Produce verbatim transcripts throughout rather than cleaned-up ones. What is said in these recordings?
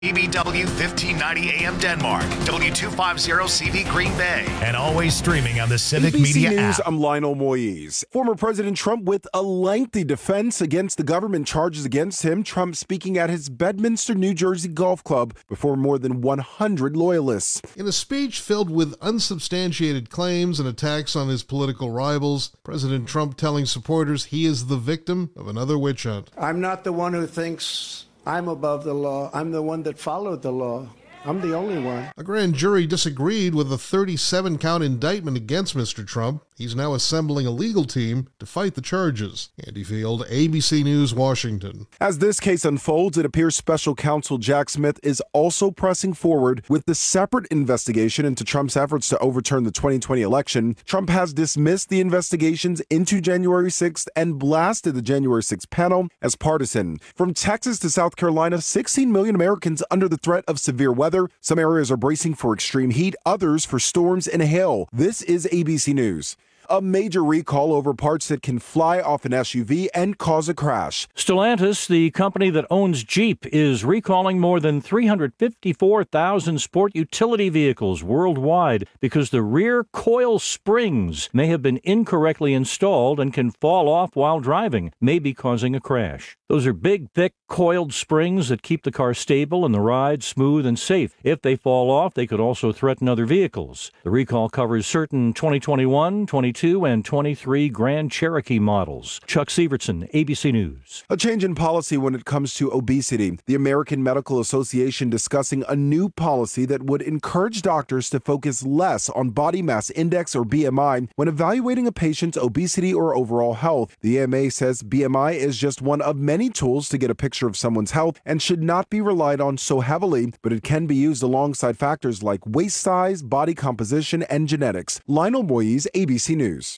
E B W fifteen ninety A M Denmark, W two fifty C V Green Bay, and always streaming on the Civic A B C Media News, app. I'm Lionel Moise. Former President Trump with a lengthy defense against the government charges against him. Trump speaking at his Bedminster, New Jersey golf club before more than one hundred loyalists. In a speech filled with unsubstantiated claims and attacks on his political rivals, President Trump telling supporters he is the victim of another witch hunt. I'm not the one who thinks I'm above the law. I'm the one that followed the law. I'm the only one. A grand jury disagreed with a thirty-seven count indictment against Mister Trump. He's now assembling a legal team to fight the charges. Andy Field, A B C News, Washington. As this case unfolds, it appears special counsel Jack Smith is also pressing forward with the separate investigation into Trump's efforts to overturn the twenty twenty election. Trump has dismissed the investigations into January sixth and blasted the January sixth panel as partisan. From Texas to South Carolina, sixteen million Americans under the threat of severe weather. Some areas are bracing for extreme heat, others for storms and hail. This is A B C News. A major recall over parts that can fly off an S U V and cause a crash. Stellantis, the company that owns Jeep, is recalling more than three hundred fifty-four thousand sport utility vehicles worldwide because the rear coil springs may have been incorrectly installed and can fall off while driving, maybe causing a crash. Those are big, thick, coiled springs that keep the car stable and the ride smooth and safe. If they fall off, they could also threaten other vehicles. The recall covers certain twenty twenty-one, twenty-two, and twenty-three Grand Cherokee models. Chuck Sievertson, A B C News. A change in policy when it comes to obesity. The American Medical Association discussing a new policy that would encourage doctors to focus less on body mass index or B M I when evaluating a patient's obesity or overall health. The A M A says B M I is just one of many tools to get a picture of someone's health and should not be relied on so heavily, but it can be used alongside factors like waist size, body composition, and genetics. Lionel Moise, A B C News.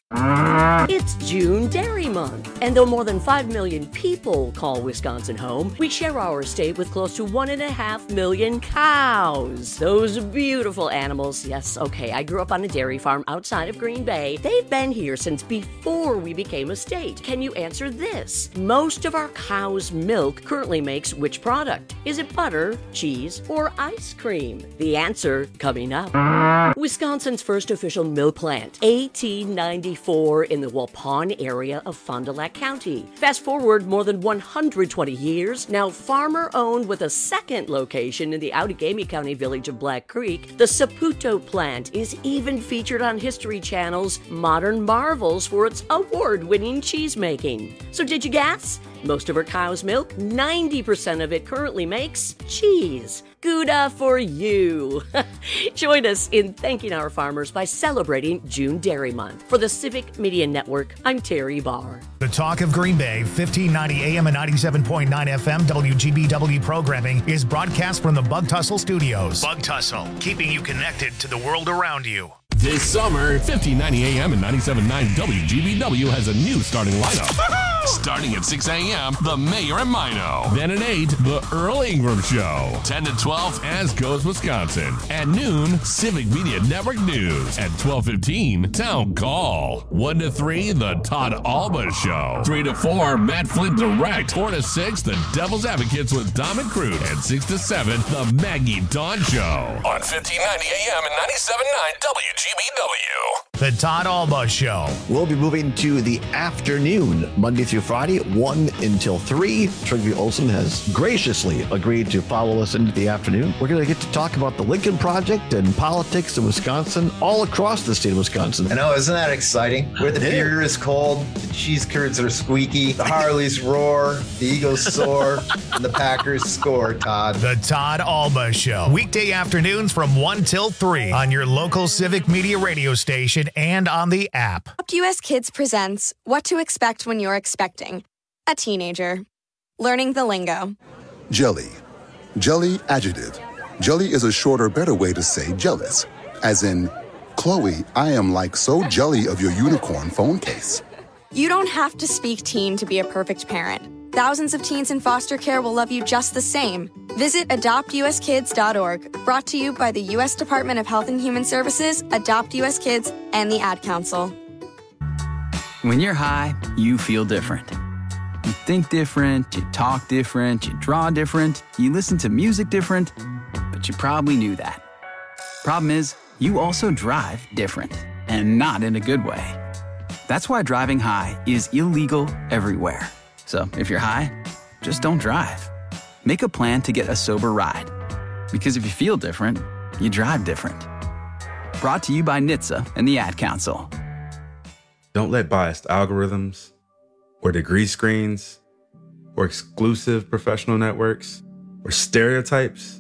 It's June Dairy Month, and though more than five million people call Wisconsin home, we share our state with close to one and a half million cows. Those beautiful animals. Yes, okay, I grew up on a dairy farm outside of Green Bay. They've been here since before we became a state. Can you answer this? Most of our cow's milk currently makes which product? Is it butter, cheese, or ice cream? The answer coming up. Wisconsin's first official milk plant, eighteen ninety-four, in the Waupun area of Fond du Lac County. Fast forward more than one hundred twenty years, now farmer-owned with a second location in the Outagamie County village of Black Creek, the Saputo plant is even featured on History Channel's Modern Marvels for its award-winning cheese making. So did you guess? Most of our cow's milk, ninety percent of it currently makes cheese. Gouda for you. Join us in thanking our farmers by celebrating June Dairy Month. For the Civic Media Network, I'm Terry Barr. The Talk of Green Bay, fifteen ninety A M and ninety-seven point nine F M W G B W programming is broadcast from the Bug Tussle Studios. Bug Tussle, keeping you connected to the world around you. This summer, fifteen ninety A M and ninety-seven point nine W G B W has a new starting lineup. Starting at six A M, The Mayor and Mino. Then at eight, The Earl Ingram Show. ten to twelve, As Goes Wisconsin. At noon, Civic Media Network News. At twelve fifteen, Town Call. one to three, The Todd Alba Show. three to four, Matt Flint Direct. four to six, The Devil's Advocates with Dom and Cruz. And six to seven, The Maggie Dawn Show. On fifteen ninety A M and ninety-seven point nine W G B W. The Todd Alba Show. We'll be moving to the afternoon, Monday through Friday, one until three. Trygve Olsen has graciously agreed to follow us into the afternoon. We're going to get to talk about the Lincoln Project and politics in Wisconsin, all across the state of Wisconsin. I know, isn't that exciting? Where the beer is cold, the cheese curds are squeaky, the Harleys roar, the Eagles soar, and the Packers score, Todd. The Todd Alba Show. Weekday afternoons from one till three on your local Civic Media radio station and on the app. Adopt U S Kids presents What to Expect When You're Expecting a Teenager. Learning the lingo. Jelly. Jelly adjective. Jelly is a shorter, better way to say jealous. As in, Chloe, I am like so jelly of your unicorn phone case. You don't have to speak teen to be a perfect parent. Thousands of teens in foster care will love you just the same. Visit adopt u s kids dot org. Brought to you by the U S Department of Health and Human Services, Adopt U S Kids, and the Ad Council. When you're high, you feel different. You think different, you talk different, you draw different, you listen to music different, but you probably knew that. Problem is, you also drive different, and not in a good way. That's why driving high is illegal everywhere. So if you're high, just don't drive. Make a plan to get a sober ride. Because if you feel different, you drive different. Brought to you by N H T S A and the Ad Council. Don't let biased algorithms or degree screens or exclusive professional networks or stereotypes.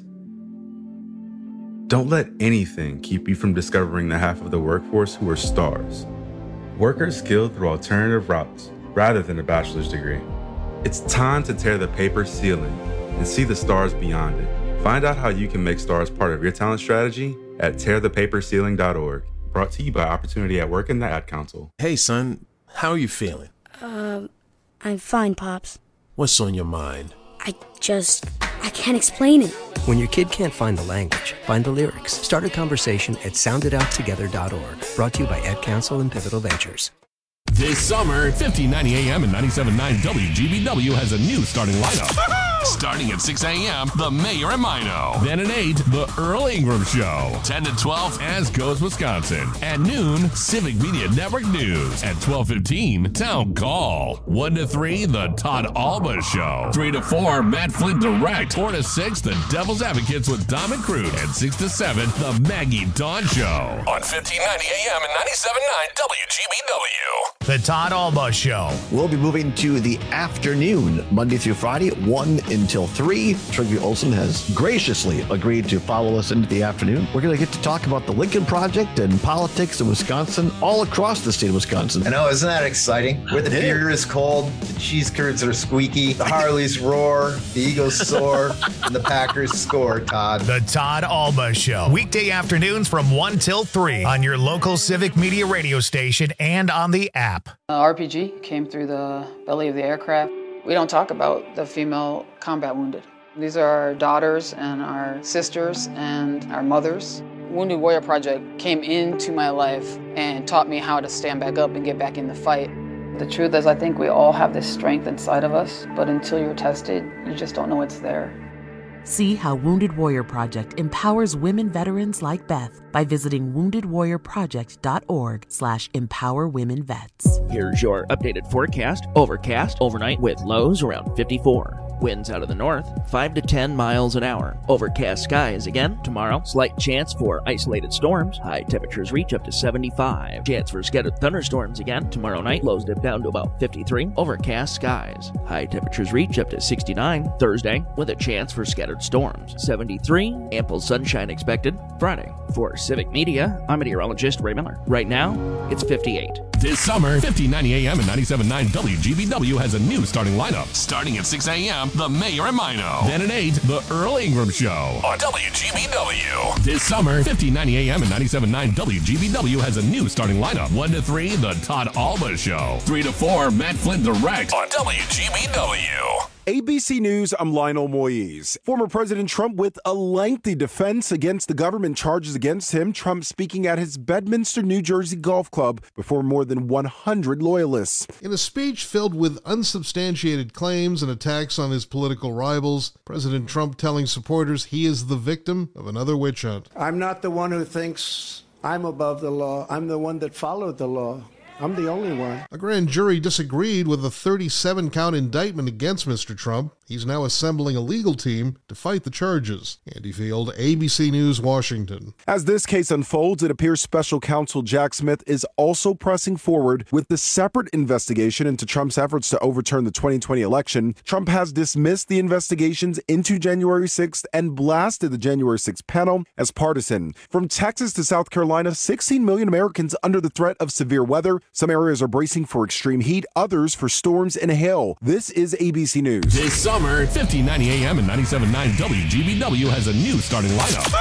Don't let anything keep you from discovering the half of the workforce who are stars. Workers skilled through alternative routes rather than a bachelor's degree. It's time to tear the paper ceiling and see the stars beyond it. Find out how you can make stars part of your talent strategy at tear the paper ceiling dot org. Brought to you by Opportunity at Work and the Ad Council. Hey, son, how are you feeling? Um, I'm fine, Pops. What's on your mind? I just, I can't explain it. When your kid can't find the language, find the lyrics. Start a conversation at sound it out together dot org. Brought to you by Ad Council and Pivotal Ventures. This summer, fifteen ninety A M and ninety-seven point nine W G B W has a new starting lineup. Starting at six A M, The Mayor and Mino. Then at eight, The Earl Ingram Show. ten to twelve, As Goes Wisconsin. At noon, Civic Media Network News. At twelve fifteen, Town Call. one to three, The Todd Alba Show. three to four, Matt Flint Direct. four to six, The Devil's Advocates with Dom and Crude. And six to seven, The Maggie Dawn Show. On fifteen ninety A M and ninety-seven point nine W G B W. The Todd Alba Show. We'll be moving to the afternoon, Monday through Friday, one until three. Trygve Olsen has graciously agreed to follow us into the afternoon. We're going to get to talk about the Lincoln Project and politics in Wisconsin, all across the state of Wisconsin. I know, isn't that exciting? Where the beer is cold, the cheese curds are squeaky, the Harleys roar, the Eagles soar, and the Packers score, Todd. The Todd Alba Show. Weekday afternoons from one till three on your local Civic Media radio station and on the app. Uh, R P G came through the belly of the aircraft. We don't talk about the female combat wounded. These are our daughters and our sisters and our mothers. Wounded Warrior Project came into my life and taught me how to stand back up and get back in the fight. The truth is, I think we all have this strength inside of us, but until you're tested, you just don't know it's there. See how Wounded Warrior Project empowers women veterans like Beth by visiting wounded warrior project dot org slash empower women vets. Here's your updated forecast. Overcast overnight with lows around fifty-four. Winds out of the north, five to ten miles an hour. Overcast skies again tomorrow. Slight chance for isolated storms. High temperatures reach up to seventy-five. Chance for scattered thunderstorms again tomorrow night. Lows dip down to about fifty-three. Overcast skies. High temperatures reach up to sixty-nine. Thursday with a chance for scattered storms. seventy-three. Ample sunshine expected. Friday. For Civic Media, I'm meteorologist Ray Miller. Right now, it's fifty-eight. This summer, fifteen ninety A M and ninety-seven point nine W G B W has a new starting lineup. Starting at six A M, The Mayor and Mino. Then at eight, The Earl Ingram Show. On W G B W. This summer, fifteen ninety A M and ninety-seven point nine W G B W has a new starting lineup. one to three, The Todd Alba Show. three to four, Matt Flint Direct. On W G B W. A B C News, I'm Lionel Moise. Former President Trump with a lengthy defense against the government charges against him. Trump speaking at his Bedminster, New Jersey golf club before more than one hundred loyalists. In a speech filled with unsubstantiated claims and attacks on his political rivals, President Trump telling supporters he is the victim of another witch hunt. I'm not the one who thinks I'm above the law. I'm the one that followed the law. I'm the only one. A grand jury disagreed with a thirty-seven count indictment against Mister Trump. He's now assembling a legal team to fight the charges. Andy Field, A B C News, Washington. As this case unfolds, it appears special counsel Jack Smith is also pressing forward with the separate investigation into Trump's efforts to overturn the twenty twenty election. Trump has dismissed the investigations into January sixth and blasted the January sixth panel as partisan. From Texas to South Carolina, sixteen million Americans under the threat of severe weather. Some areas are bracing for extreme heat, others for storms and hail. This is A B C News. This summer, fifteen ninety A M and ninety-seven point nine W G B W has a new starting lineup.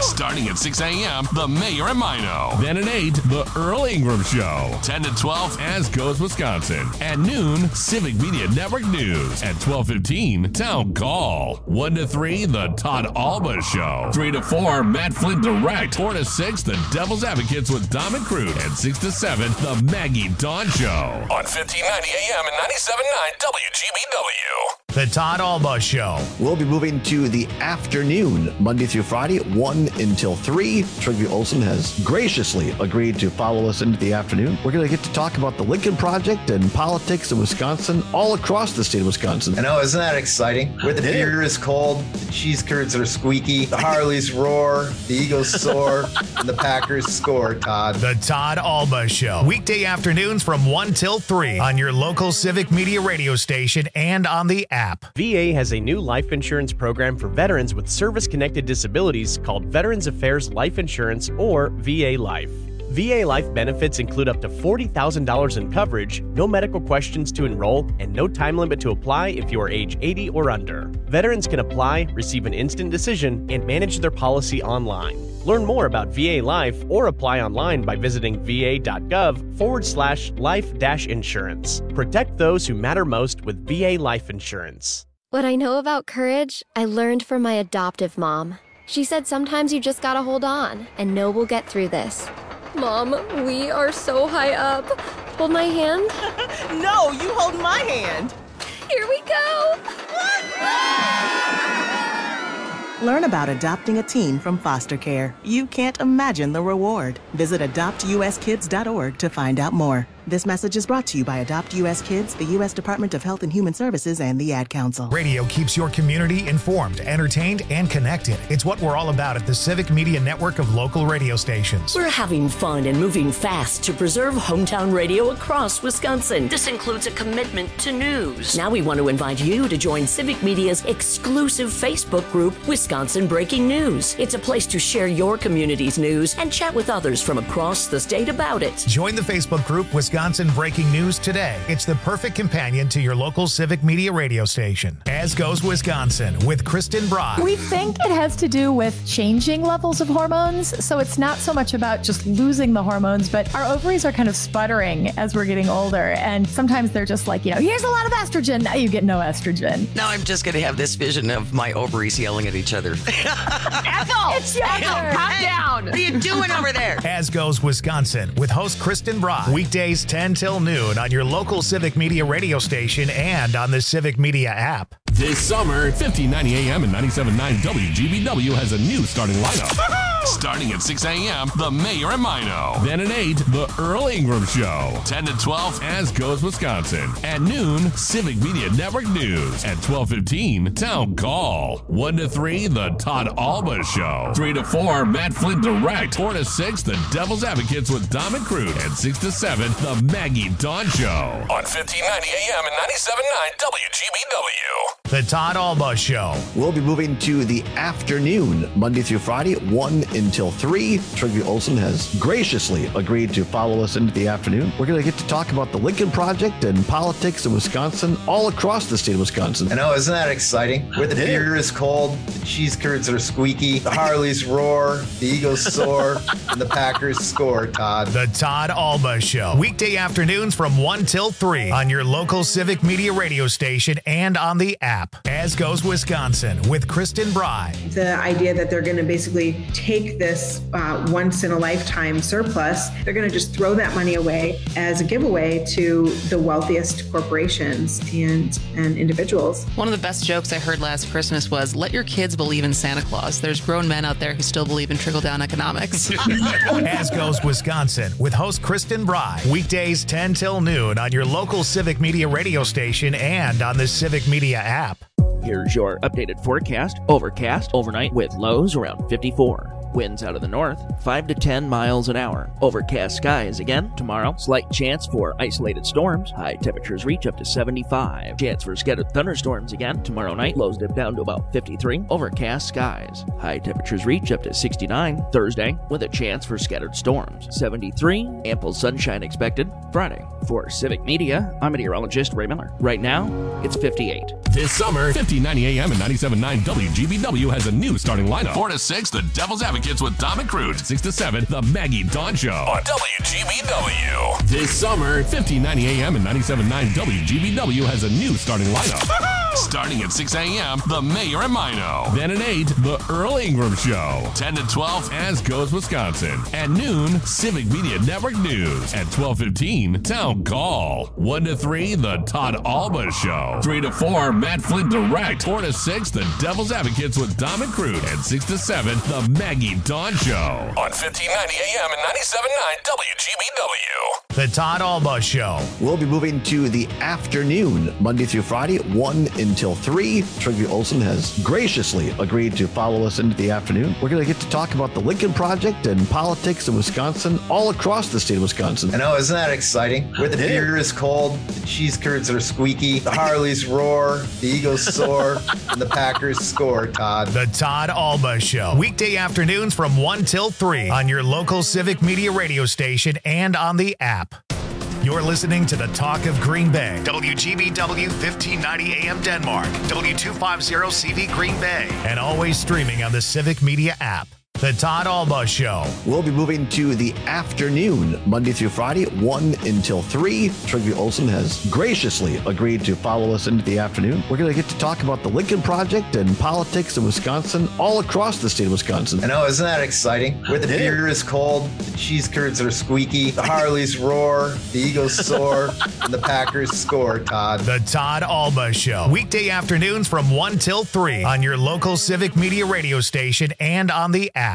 Starting at six a.m., The Mayor and Mino. Then at eight, The Earl Ingram Show. ten to twelve, As Goes Wisconsin. At noon, Civic Media Network News. At twelve fifteen, Town Call. one to three, The Todd Alba Show. three to four, Matt Flint Direct. four to six, The Devil's Advocates with Dom and Crude. And six to seven, The Maggie Dawn Show. On fifteen ninety A M and ninety-seven point nine W G B W. The Todd Alba Show. We'll be moving to the afternoon, Monday through Friday, one until three. Trygve Olsen has graciously agreed to follow us into the afternoon. We're going to get to talk about the Lincoln Project and politics in Wisconsin, all across the state of Wisconsin. I know, isn't that exciting? Where the beer is cold, the cheese curds are squeaky, the Harleys roar, the Eagles soar, and the Packers score, Todd. The Todd Alba Show. Weekday afternoons from one till three on your local Civic Media radio station and on the app. V A has a new life insurance program for veterans with service-connected disabilities called Veterans Affairs Life Insurance, or V A Life. V A Life benefits include up to forty thousand dollars in coverage, no medical questions to enroll, and no time limit to apply if you are age eighty or under. Veterans can apply, receive an instant decision, and manage their policy online. Learn more about V A Life or apply online by visiting va.gov forward slash life dash insurance. Protect those who matter most with V A Life Insurance. What I know about courage, I learned from my adoptive mom. She said sometimes you just gotta hold on and know we'll get through this. Mom, we are so high up. Hold my hand. No, you hold my hand. Here we go. Learn about adopting a teen from foster care. You can't imagine the reward. Visit adopt u s kids dot org to find out more. This message is brought to you by Adopt U S Kids, the U S Department of Health and Human Services, and the Ad Council. Radio keeps your community informed, entertained, and connected. It's what we're all about at the Civic Media Network of local radio stations. We're having fun and moving fast to preserve hometown radio across Wisconsin. This includes a commitment to news. Now we want to invite you to join Civic Media's exclusive Facebook group, Wisconsin Breaking News. It's a place to share your community's news and chat with others from across the state about it. Join the Facebook group, Wisconsin Breaking News today. It's the perfect companion to your local Civic Media radio station. As Goes Wisconsin with Kristen Brock. We think it has to do with changing levels of hormones. So it's not so much about just losing the hormones, but our ovaries are kind of sputtering as we're getting older. And sometimes they're just like, you know, here's a lot of estrogen. Now you get no estrogen. Now I'm just going to have this vision of my ovaries yelling at each other. Ethel! It's younger. Calm down. What are you doing over there? As Goes Wisconsin with host Kristen Brock. Weekdays ten till noon on your local Civic Media radio station and on the Civic Media app. This summer, fifteen ninety A M and ninety-seven point nine W G B W has a new starting lineup. Starting at six a.m., The Mayor and Mino. Then at eight, The Earl Ingram Show. ten to twelve, As Goes Wisconsin. At noon, Civic Media Network News. At twelve fifteen, Town Call. one to three, The Todd Alba Show. three to four, Matt Flint Direct. four to six, The Devil's Advocates with Dom and Crude. And six to seven, The Maggie Dawn Show. On fifteen ninety A M and ninety-seven point nine W G B W. The Todd Alba Show. We'll be moving to the afternoon, Monday through Friday, one until three. Trygve Olsen has graciously agreed to follow us into the afternoon. We're going to get to talk about the Lincoln Project and politics in Wisconsin, all across the state of Wisconsin. I know, isn't that exciting? Where the beer is cold, the cheese curds are squeaky, the Harleys roar, the Eagles soar, and the Packers score, Todd. The Todd Alba Show. Weekday afternoons from one till three on your local Civic Media radio station and on the app. As Goes Wisconsin with Kristen Bry. The idea that they're going to basically take this uh, once-in-a-lifetime surplus, they're going to just throw that money away as a giveaway to the wealthiest corporations and, and individuals. One of the best jokes I heard last Christmas was, let your kids believe in Santa Claus. There's grown men out there who still believe in trickle-down economics. As Goes Wisconsin with host Kristen Bry. Weekdays ten till noon on your local Civic Media radio station and on the Civic Media app. Here's your updated forecast. Overcast overnight with lows around fifty-four. Winds out of the north, five to ten miles an hour. Overcast skies again tomorrow. Slight chance for isolated storms. High temperatures reach up to seventy-five. Chance for scattered thunderstorms again tomorrow night. Lows dip down to about fifty-three. Overcast skies. High temperatures reach up to sixty-nine. Thursday with a chance for scattered storms. seventy-three. Ample sunshine expected. Friday. For Civic Media, I'm meteorologist Ray Miller. Right now, it's fifty-eight. This summer, fifteen ninety A M and ninety-seven point nine W G B W has a new starting lineup. four to six, The Devil's Advocates with Dom and Crute. six to seven, The Maggie Dawn Show on W G B W. This summer, fifteen ninety A M and ninety-seven point nine W G B W has a new starting lineup. Starting at six A M, The Mayor and Mino. Then at eight, The Earl Ingram Show. ten to twelve, As Goes Wisconsin. At noon, Civic Media Network News. At twelve fifteen, Town Call. one to three, The Todd Alba Show. three to four, Matt Flint Direct. four to six, The Devil's Advocates with Dom and Crute. And six to seven, The Maggie Dawn Show. On fifteen ninety A M and ninety-seven point nine W G B W. The Todd Alba Show. We'll be moving to the afternoon, Monday through Friday, one until three. Trigby Olson has graciously agreed to follow us into the afternoon. We're going to get to talk about the Lincoln Project and politics in Wisconsin, all across the state of Wisconsin. I know, isn't that exciting? Where the beer is cold, the cheese curds are squeaky, the Harleys roar, the Eagles soar, and the Packers score, Todd. The Todd Alba Show. Weekday afternoons from one till three on your local Civic Media radio station and on the app. You're listening to the Talk of Green Bay. W G B W fifteen ninety A M Denmark. W two fifty C V Green Bay. And always streaming on the Civic Media app. The Todd Alba Show. We'll be moving to the afternoon, Monday through Friday, one until three. Trigby Olson has graciously agreed to follow us into the afternoon. We're going to get to talk about the Lincoln Project and politics in Wisconsin, all across the state of Wisconsin. I know, isn't that exciting? Where the beer is cold, the cheese curds are squeaky, the Harleys roar, the Eagles soar, and the Packers score, Todd. The Todd Alba Show. Weekday afternoons from one till three on your local Civic Media radio station and on the app.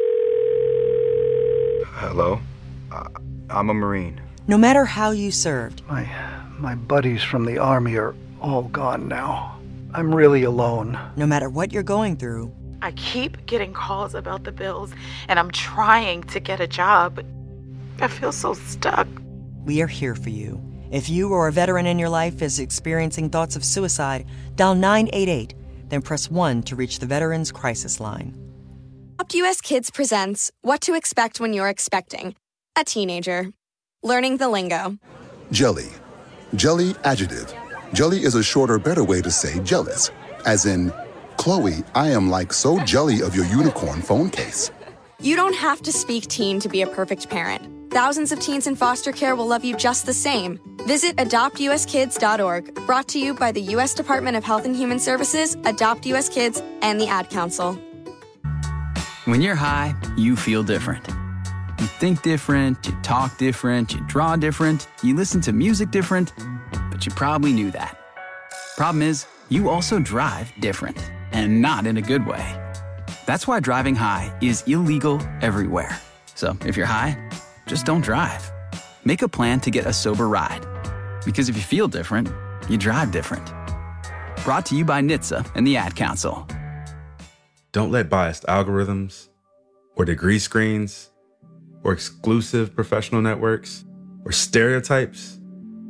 Hello, uh, I'm a Marine. No matter how you served, My, my buddies from the Army are all gone now. I'm really alone. no matter what you're going through, I keep getting calls about the bills, and I'm trying to get a job, but I feel so stuck. we are here for you. If you or a veteran in your life is experiencing thoughts of suicide, dial nine eight eight, then press one to reach the Veterans Crisis Line. Adopt U S Kids presents What to Expect When You're Expecting a Teenager. Learning the lingo. Jelly. Jelly adjective. Jelly is a shorter, better way to say jealous. As in, Chloe, I am like so jelly of your unicorn phone case. You don't have to speak teen to be a perfect parent. Thousands of teens in foster care will love you just the same. Visit adopt u s kids dot org, brought to you by the U S Department of Health and Human Services, Adopt U S Kids, and the Ad Council. When you're high, you feel different. You think different, you talk different, you draw different, you listen to music different, but you probably knew that. Problem is, you also drive different, and not in a good way. That's why driving high is illegal everywhere. So if you're high, just don't drive. Make a plan to get a sober ride. Because if you feel different, you drive different. Brought to you by N H T S A and the Ad Council. Don't let biased algorithms, or degree screens, or exclusive professional networks, or stereotypes.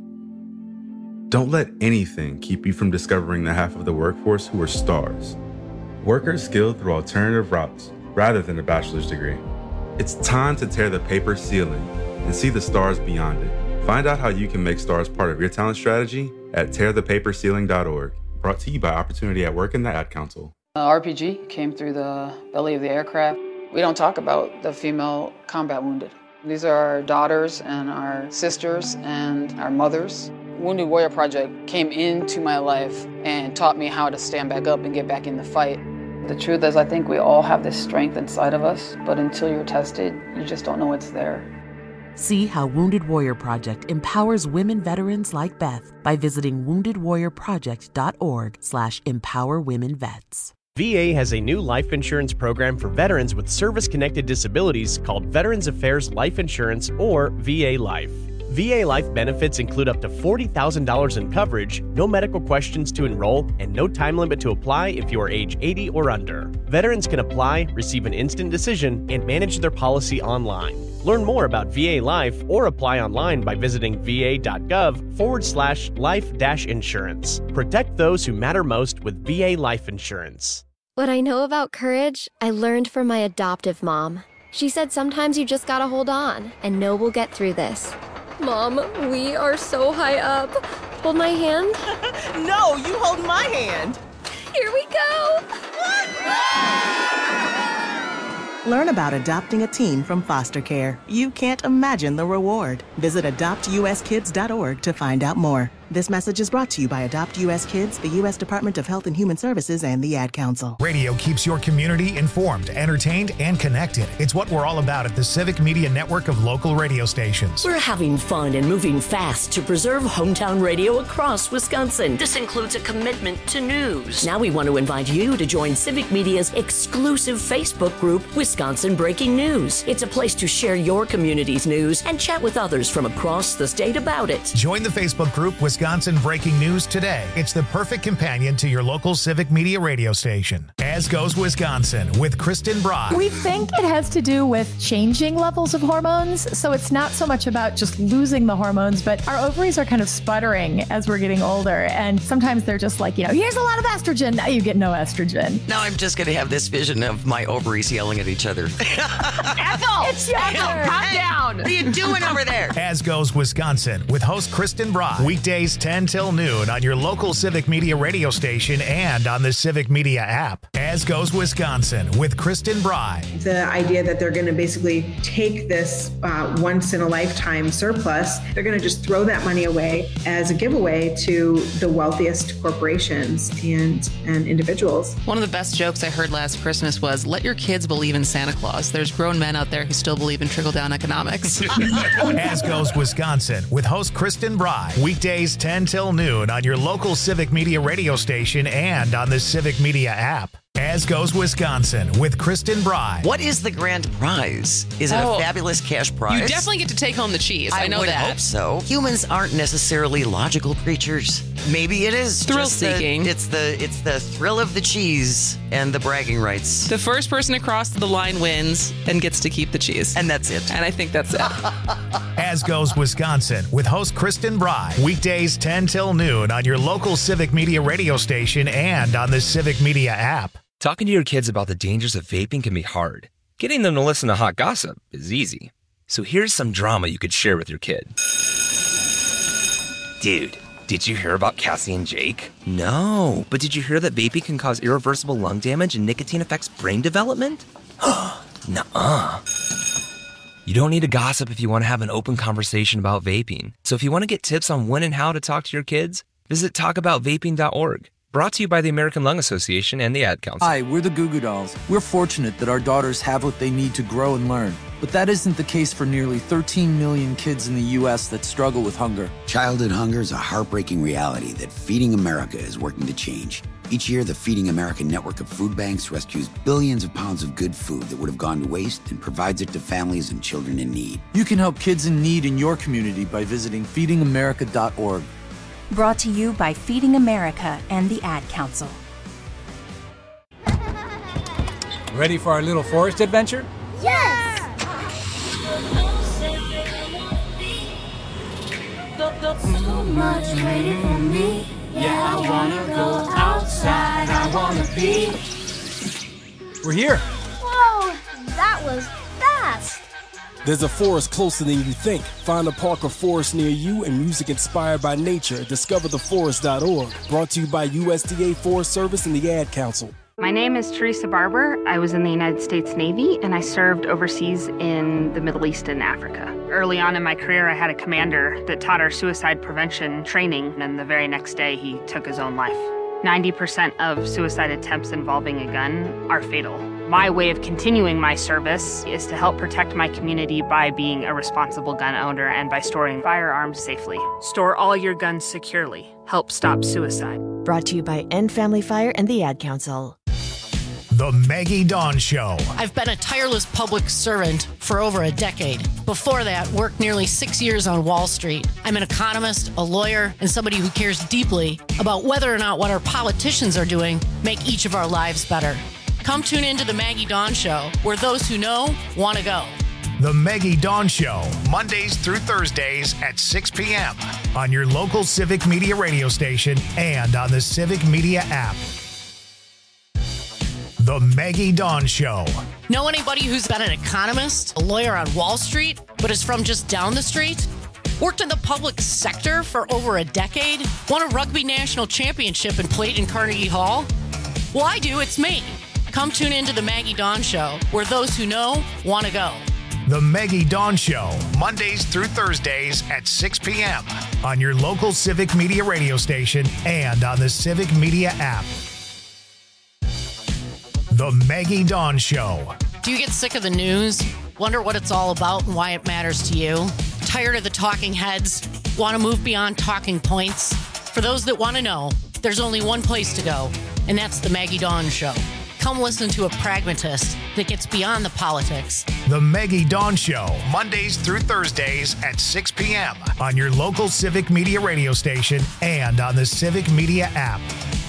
Don't let anything keep you from discovering the half of the workforce who are stars. Workers skilled through alternative routes rather than a bachelor's degree. It's time to tear the paper ceiling and see the stars beyond it. Find out how you can make stars part of your talent strategy at tear the paper ceiling dot org. Brought to you by Opportunity at Work and the Ad Council. Uh, R P G came through the belly of the aircraft. We don't talk about the female combat wounded. These are our daughters and our sisters and our mothers. Wounded Warrior Project came into my life and taught me how to stand back up and get back in the fight. The truth is, I think we all have this strength inside of us, but until you're tested, you just don't know it's there. See how Wounded Warrior Project empowers women veterans like Beth by visiting wounded warrior project dot org slash empower women vets. V A has a new life insurance program for veterans with service-connected disabilities called Veterans Affairs Life Insurance, or V A Life. V A Life benefits include up to forty thousand dollars in coverage, no medical questions to enroll, and no time limit to apply if you are age eighty or under. Veterans can apply, receive an instant decision, and manage their policy online. Learn more about V A Life or apply online by visiting va.gov forward slash life dash insurance. Protect those who matter most with V A Life Insurance. What I know about courage, I learned from my adoptive mom. She said sometimes you just gotta hold on and know we'll get through this. Mom, we are so high up. Hold my hand? No, you hold my hand. Here we go. Learn about adopting a teen from foster care. You can't imagine the reward. Visit adopt u s kids dot org to find out more. This message is brought to you by Adopt U S Kids, the U S Department of Health and Human Services, and the Ad Council. Radio keeps your community informed, entertained, and connected. It's what we're all about at the Civic Media Network of local radio stations. We're having fun and moving fast to preserve hometown radio across Wisconsin. This includes a commitment to news. Now we want to invite you to join Civic Media's exclusive Facebook group, Wisconsin Breaking News. It's a place to share your community's news and chat with others from across the state about it. Join the Facebook group, Wisconsin Wisconsin Breaking News today. It's the perfect companion to your local Civic Media radio station. As Goes Wisconsin with Kristen Brock. We think it has to do with changing levels of hormones. So it's not so much about just losing the hormones, but our ovaries are kind of sputtering as we're getting older. And sometimes they're just like, you know, here's a lot of estrogen. Now you get no estrogen. Now I'm just going to have this vision of my ovaries yelling at each other. Ethel! It's your Ethel, calm down. What are you doing over there? As Goes Wisconsin with host Kristen Brock. Weekdays ten till noon on your local Civic Media radio station and on the Civic Media app. As Goes Wisconsin with Kristen Brock. The idea that they're going to basically take this uh, once in a lifetime surplus, they're going to just throw that money away as a giveaway to the wealthiest corporations and, and individuals. One of the best jokes I heard last Christmas was, let your kids believe in Santa Claus. There's grown men out there who still believe in trickle-down economics. As Goes Wisconsin with host Kristen Brock. Weekdays ten till noon on your local Civic Media radio station and on the Civic Media app. As Goes Wisconsin with Kristen Brock. What is the grand prize? Is it Oh, a fabulous cash prize? You definitely get to take home the cheese. I, I know would that. hope so. Humans aren't necessarily logical creatures. Maybe it is Thrill just the- seeking. it's the it's the thrill of the cheese and the bragging rights. The first person across the line wins and gets to keep the cheese. And that's it. And I think that's it. As Goes Wisconsin with host Kristen Brock. Weekdays ten till noon on your local Civic Media radio station and on the Civic Media app. Talking to your kids about the dangers of vaping can be hard. Getting them to listen to hot gossip is easy. So here's some drama you could share with your kid. Dude, did you hear about Cassie and Jake? No, but did you hear that vaping can cause irreversible lung damage and nicotine affects brain development? Nuh-uh. You don't need to gossip if you want to have an open conversation about vaping. So if you want to get tips on when and how to talk to your kids, visit talk about vaping dot org. Brought to you by the American Lung Association and the Ad Council. Hi, we're the Goo Goo Dolls. We're fortunate that our daughters have what they need to grow and learn. But that isn't the case for nearly thirteen million kids in the U S that struggle with hunger. Childhood hunger is a heartbreaking reality that Feeding America is working to change. Each year, the Feeding America network of food banks rescues billions of pounds of good food that would have gone to waste and provides it to families and children in need. You can help kids in need in your community by visiting feeding america dot org. Brought to you by Feeding America and the Ad Council. Ready for our little forest adventure? Yes! So much waiting for me. Yeah, I wanna go outside. I wanna be. We're here. Whoa, that was fast. There's a forest closer than you think. Find a park or forest near you and music inspired by nature. discover the forest dot org. Brought to you by U S D A Forest Service and the Ad Council. My name is Teresa Barber. I was in the United States Navy and I served overseas in the Middle East and Africa. Early on in my career, I had a commander that taught our suicide prevention training, and the very next day he took his own life. ninety percent of suicide attempts involving a gun are fatal. My way of continuing my service is to help protect my community by being a responsible gun owner and by storing firearms safely. Store all your guns securely. Help stop suicide. Brought to you by End Family Fire and the Ad Council. The Maggie Dawn Show. I've been a tireless public servant for over a decade. Before that, worked nearly six years on Wall Street. I'm an economist, a lawyer, and somebody who cares deeply about whether or not what our politicians are doing make each of our lives better. Come tune into the Maggie Dawn Show, where those who know want to go. The Maggie Dawn Show, Mondays through Thursdays at six p.m. on your local Civic Media radio station and on the Civic Media app. The Maggie Dawn Show. Know anybody who's been an economist, a lawyer on Wall Street, but is from just down the street? Worked in the public sector for over a decade? Won a rugby national championship and played in Carnegie Hall? Well, I do. It's me. Come tune into the Maggie Dawn Show, where those who know want to go. The Maggie Dawn Show, Mondays through Thursdays at six p.m. on your local Civic Media radio station and on the Civic Media app. The Maggie Dawn Show. Do you get sick of the news? Wonder what it's all about and why it matters to you? Tired of the talking heads? Want to move beyond talking points? For those that want to know, there's only one place to go, and that's the Maggie Dawn Show. Come listen to a pragmatist that gets beyond the politics. The Maggie Dawn Show, Mondays through Thursdays at six p.m. on your local Civic Media radio station and on the Civic Media app.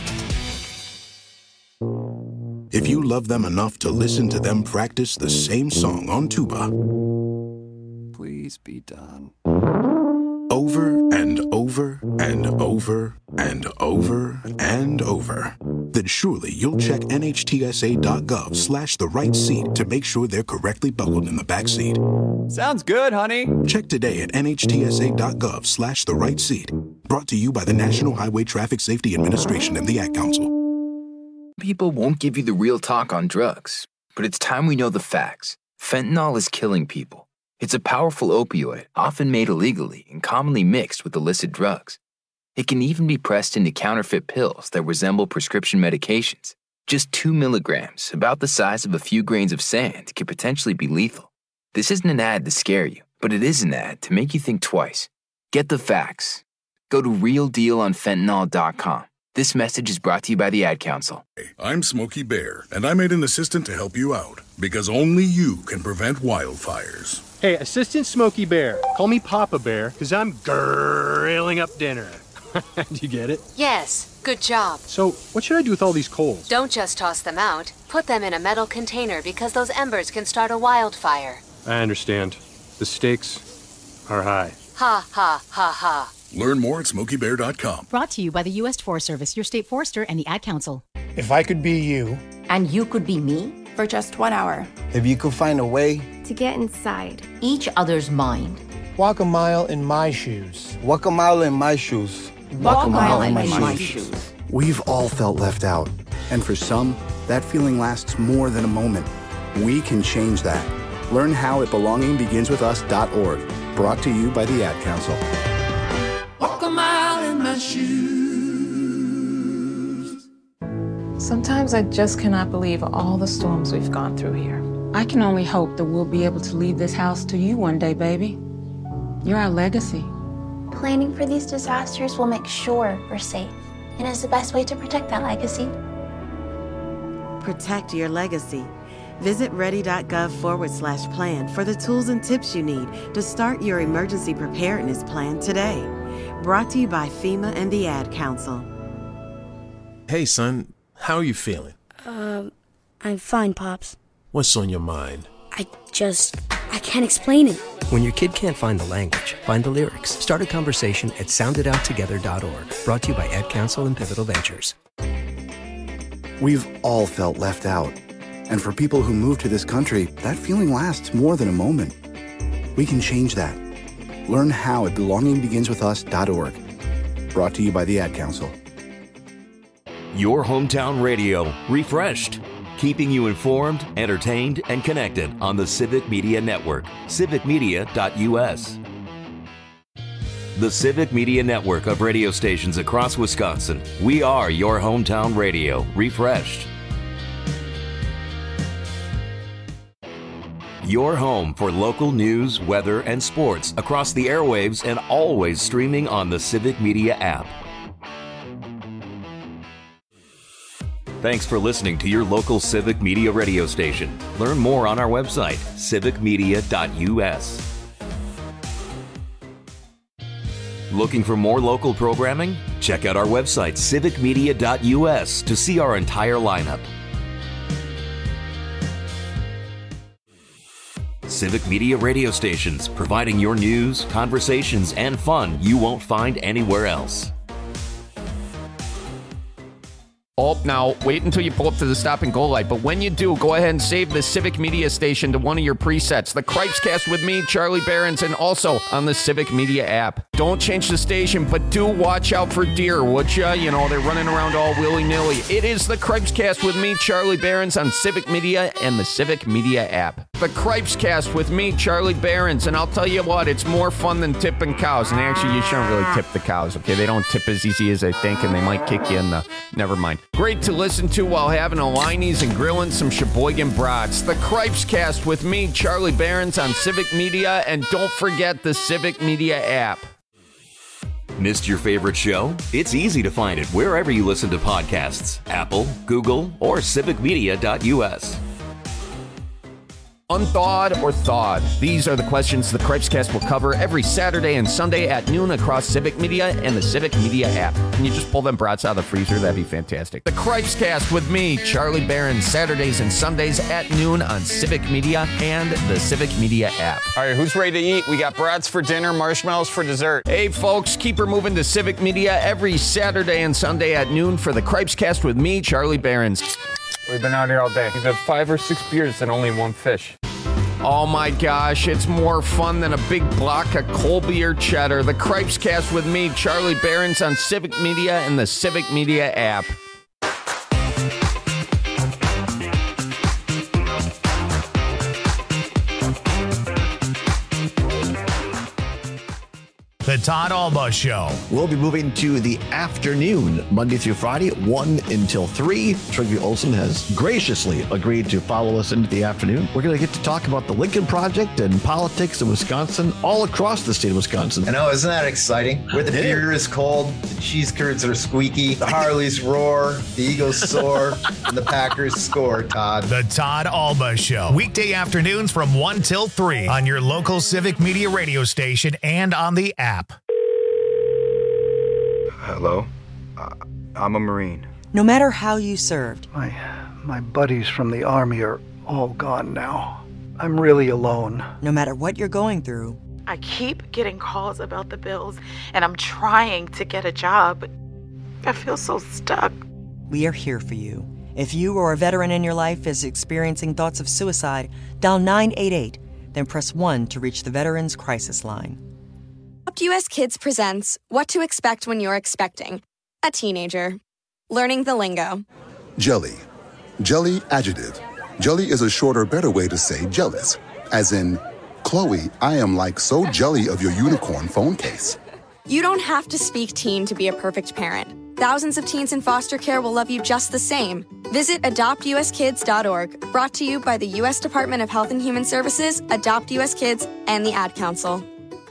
If you love them enough to listen to them practice the same song on tuba, please be done. Over and over and over and over and over, then surely you'll check nhtsa.gov slash the right seat to make sure they're correctly buckled in the back seat. Sounds good, honey. Check today at nhtsa.gov slash the right seat. Brought to you by the National Highway Traffic Safety Administration and the Ad Council. People won't give you the real talk on drugs, but it's time we know the facts. Fentanyl is killing people. It's a powerful opioid, often made illegally and commonly mixed with illicit drugs. It can even be pressed into counterfeit pills that resemble prescription medications. Just two milligrams, about the size of a few grains of sand, can potentially be lethal. This isn't an ad to scare you, but it is an ad to make you think twice. Get the facts. Go to real deal on fentanyl dot com. This message is brought to you by the Ad Council. I'm Smokey Bear, and I made an assistant to help you out, because only you can prevent wildfires. Hey, Assistant Smokey Bear. Call me Papa Bear, because I'm grilling up dinner. Do you get it? Yes, good job. So, what should I do with all these coals? Don't just toss them out. Put them in a metal container because those embers can start a wildfire. I understand. The stakes are high. Ha, ha, ha, ha. Learn more at smokey bear dot com. Brought to you by the U S Forest Service, your state forester, and the Ad Council. If I could be you. And you could be me? For just one hour. If you could find a way. To get inside. Each other's mind. Walk a mile in my shoes. Walk a mile in my shoes. Walk, Walk a mile, mile in, in my, my shoes. shoes. We've all felt left out. And for some, that feeling lasts more than a moment. We can change that. Learn how at belonging begins with us dot org. Brought to you by the Ad Council. Walk a mile in my shoes. Sometimes I just cannot believe all the storms we've gone through here. I can only hope that we'll be able to leave this house to you one day, baby. You're our legacy. Planning for these disasters will make sure we're safe, and is the best way to protect that legacy. Protect your legacy. Visit ready.gov forward slash plan for the tools and tips you need to start your emergency preparedness plan today. Brought to you by FEMA and the Ad Council. Hey, son, how are you feeling? Um, I'm fine, Pops. What's on your mind? I just, I can't explain it. When your kid can't find the language, find the lyrics. Start a conversation at sound it out together dot org. Brought to you by Ad Council and Pivotal Ventures. We've all felt left out. And for people who move to this country, that feeling lasts more than a moment. We can change that. Learn how at belonging begins with us dot org. Brought to you by the Ad Council. Your hometown radio, refreshed. Keeping you informed, entertained, and connected on the Civic Media Network, civic media dot U S. The Civic Media Network of radio stations across Wisconsin. We are your hometown radio, refreshed. Your home for local news, weather, and sports across the airwaves and always streaming on the Civic Media app. Thanks for listening to your local Civic Media radio station. Learn more on our website, civic media dot U S. Looking for more local programming? Check out our website, civic media dot U S, to see our entire lineup. Civic Media radio stations, providing your news, conversations, and fun you won't find anywhere else. Oh, now, wait until you pull up to the stop and go light. But when you do, go ahead and save the Civic Media station to one of your presets. The Cripescast with me, Charlie Behrens, and also on the Civic Media app. Don't change the station, but do watch out for deer, would ya? You know, they're running around all willy-nilly. It is the Cripescast with me, Charlie Behrens, on Civic Media and the Civic Media app. The Cripescast with me, Charlie Behrens, and I'll tell you what, it's more fun than tipping cows. And actually, you shouldn't really tip the cows, okay? They don't tip as easy as they think, and they might kick you in the... Never mind. Great to listen to while having a Liney's and grilling some Sheboygan brats. The Cripescast with me, Charlie Behrens, on Civic Media, and don't forget the Civic Media app. Missed your favorite show? It's easy to find it wherever you listen to podcasts. Apple, Google, or civic media dot u s. Unthawed or thawed? These are the questions the Cripescast will cover every Saturday and Sunday at noon across Civic Media and the Civic Media app. Can you just pull them brats out of the freezer? That'd be fantastic. The Cripescast with me, Charlie Behrens, Saturdays and Sundays at noon on Civic Media and the Civic Media app. All right, who's ready to eat? We got brats for dinner, marshmallows for dessert. Hey, folks, keep her moving to Civic Media every Saturday and Sunday at noon for the Cripescast with me, Charlie Behrens. We've been out here all day. We've had five or six beers and only one fish. Oh my gosh, it's more fun than a big block of Colby or cheddar. The Cripescast with me, Charlie Behrens, on Civic Media and the Civic Media app. The Todd Alba Show. We'll be moving to the afternoon, Monday through Friday, one until three. Trygve Olsen has graciously agreed to follow us into the afternoon. We're going to get to talk about the Lincoln Project and politics in Wisconsin, all across the state of Wisconsin. I know, isn't that exciting? Where the beer is cold, the cheese curds are squeaky, the Harleys roar, the Eagles soar, and the Packers score, Todd. The Todd Alba Show. Weekday afternoons from one till three on your local Civic Media radio station and on the app. Hello, uh, I'm a Marine. No matter how you served. My, my buddies from the Army are all gone now. I'm really alone. No matter what you're going through. I keep getting calls about the bills, and I'm trying to get a job, but I feel so stuck. We are here for you. If you or a veteran in your life is experiencing thoughts of suicide, dial nine eight eight, then press one to reach the Veterans Crisis Line. Adopt U S Kids presents What to Expect When You're Expecting a Teenager. Learning the lingo. Jelly. Jelly adjective. Jelly is a shorter, better way to say jealous. As in, Chloe, I am like so jelly of your unicorn phone case. You don't have to speak teen to be a perfect parent. Thousands of teens in foster care will love you just the same. Visit adopt u s kids dot org, brought to you by the U S Department of Health and Human Services, Adopt U S Kids, and the Ad Council.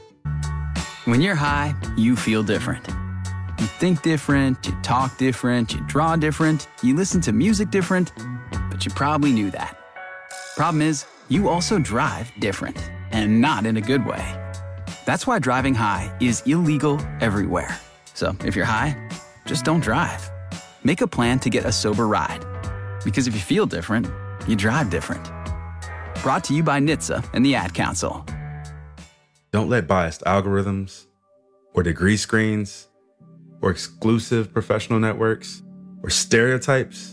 When you're high, you feel different. You think different, you talk different, you draw different, you listen to music different, but you probably knew that. Problem is, you also drive different, and not in a good way. That's why driving high is illegal everywhere. So if you're high, just don't drive. Make a plan to get a sober ride. Because if you feel different, you drive different. Brought to you by N H T S A and the Ad Council. Don't let biased algorithms or degree screens or exclusive professional networks or stereotypes.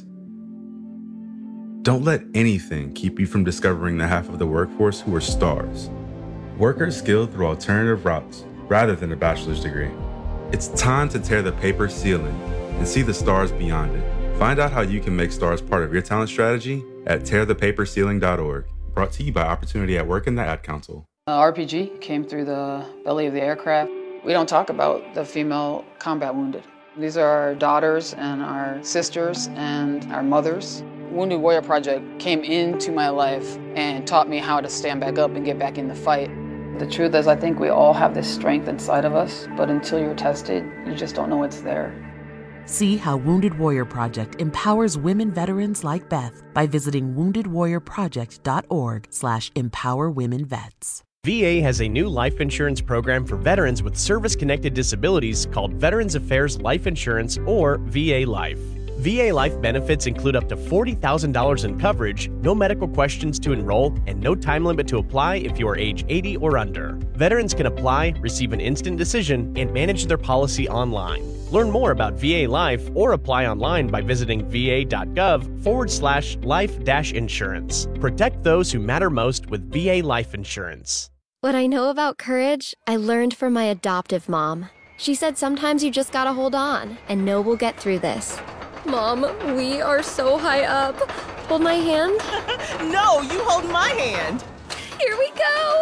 Don't let anything keep you from discovering the half of the workforce who are stars. Workers skilled through alternative routes rather than a bachelor's degree. It's time to tear the paper ceiling and see the stars beyond it. Find out how you can make stars part of your talent strategy at tear the paper ceiling dot org. Brought to you by Opportunity at Work and the Ad Council. Uh, R P G came through the belly of the aircraft. We don't talk about the female combat wounded. These are our daughters and our sisters and our mothers. Wounded Warrior Project came into my life and taught me how to stand back up and get back in the fight. The truth is, I think we all have this strength inside of us, but until you're tested, you just don't know it's there. See how Wounded Warrior Project empowers women veterans like Beth by visiting wounded warrior project dot org slash empower women vets. V A has a new life insurance program for veterans with service-connected disabilities called Veterans Affairs Life Insurance, or V A Life. V A life benefits include up to forty thousand dollars in coverage, no medical questions to enroll, and no time limit to apply if you are age eighty or under. Veterans can apply, receive an instant decision, and manage their policy online. Learn more about V A Life or apply online by visiting va.gov forward slash life dash insurance. Protect those who matter most with V A Life Insurance. What I know about courage, I learned from my adoptive mom. She said sometimes you just gotta hold on and know we'll get through this. Mom, we are so high up. Hold my hand. No, you hold my hand. Here we go.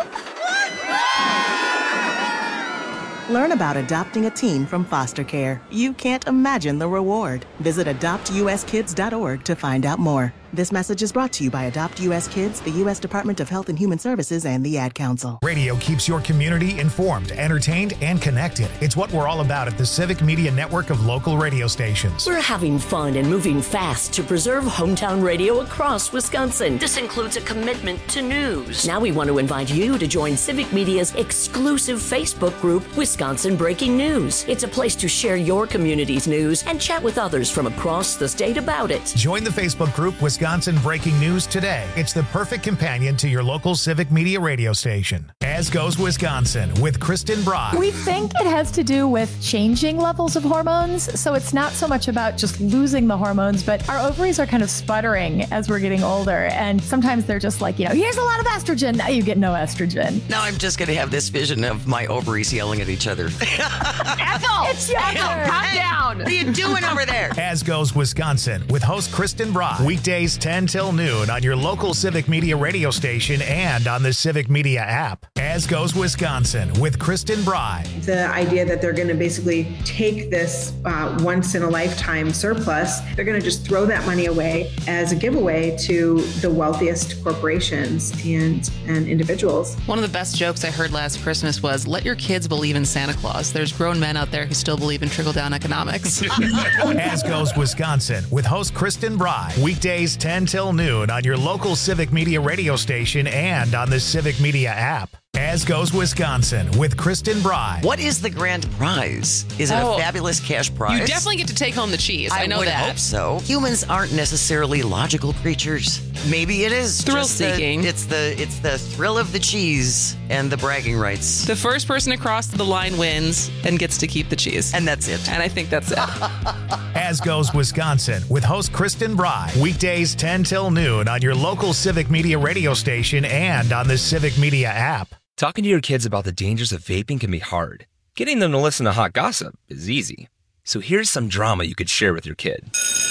Learn about adopting a teen from foster care. You can't imagine the reward. Visit adopt u s kids dot org to find out more. This message is brought to you by Adopt U S Kids, the U S Department of Health and Human Services, and the Ad Council. Radio keeps your community informed, entertained, and connected. It's what we're all about at the Civic Media Network of local radio stations. We're having fun and moving fast to preserve hometown radio across Wisconsin. This includes a commitment to news. Now we want to invite you to join Civic Media's exclusive Facebook group, Wisconsin Breaking News. It's a place to share your community's news and chat with others from across the state about it. Join the Facebook group, Wisconsin Breaking News today. It's the perfect companion to your local Civic Media radio station. As Goes Wisconsin with Kristen Bry. We think it has to do with changing levels of hormones. So it's not so much about just losing the hormones, but our ovaries are kind of sputtering as we're getting older. And sometimes they're just like, you know, here's a lot of estrogen. Now you get no estrogen. Now I'm just going to have this vision of my ovaries yelling at each other. Ethel! It's Ethel! Calm down! What are you doing over there? As Goes Wisconsin with host Kristen Bry. Weekdays ten till noon on your local Civic Media radio station and on the Civic Media app. As Goes Wisconsin with Kristen Bry. The idea that they're going to basically take this uh, once-in-a-lifetime surplus, they're going to just throw that money away as a giveaway to the wealthiest corporations and, and individuals. One of the best jokes I heard last Christmas was, let your kids believe in Santa Claus. There's grown men out there who still believe in trickle-down economics. As Goes Wisconsin with host Kristen Bry. Weekdays ten till noon on your local Civic Media radio station and on the Civic Media app. As Goes Wisconsin with Kristen Bry. What is the grand prize? Is it Oh, a fabulous cash prize? You definitely get to take home the cheese. I, I know would that. hope so. Humans aren't necessarily logical creatures. Maybe it is Thrill just the- seeking. it's the it's the thrill of the cheese and the bragging rights. The first person across the line wins and gets to keep the cheese. And that's it. And I think that's it. As Goes Wisconsin with host Kristen Bry. Weekdays ten till noon on your local Civic Media radio station and on the Civic Media app. Talking to your kids about the dangers of vaping can be hard. Getting them to listen to hot gossip is easy. So here's some drama you could share with your kid.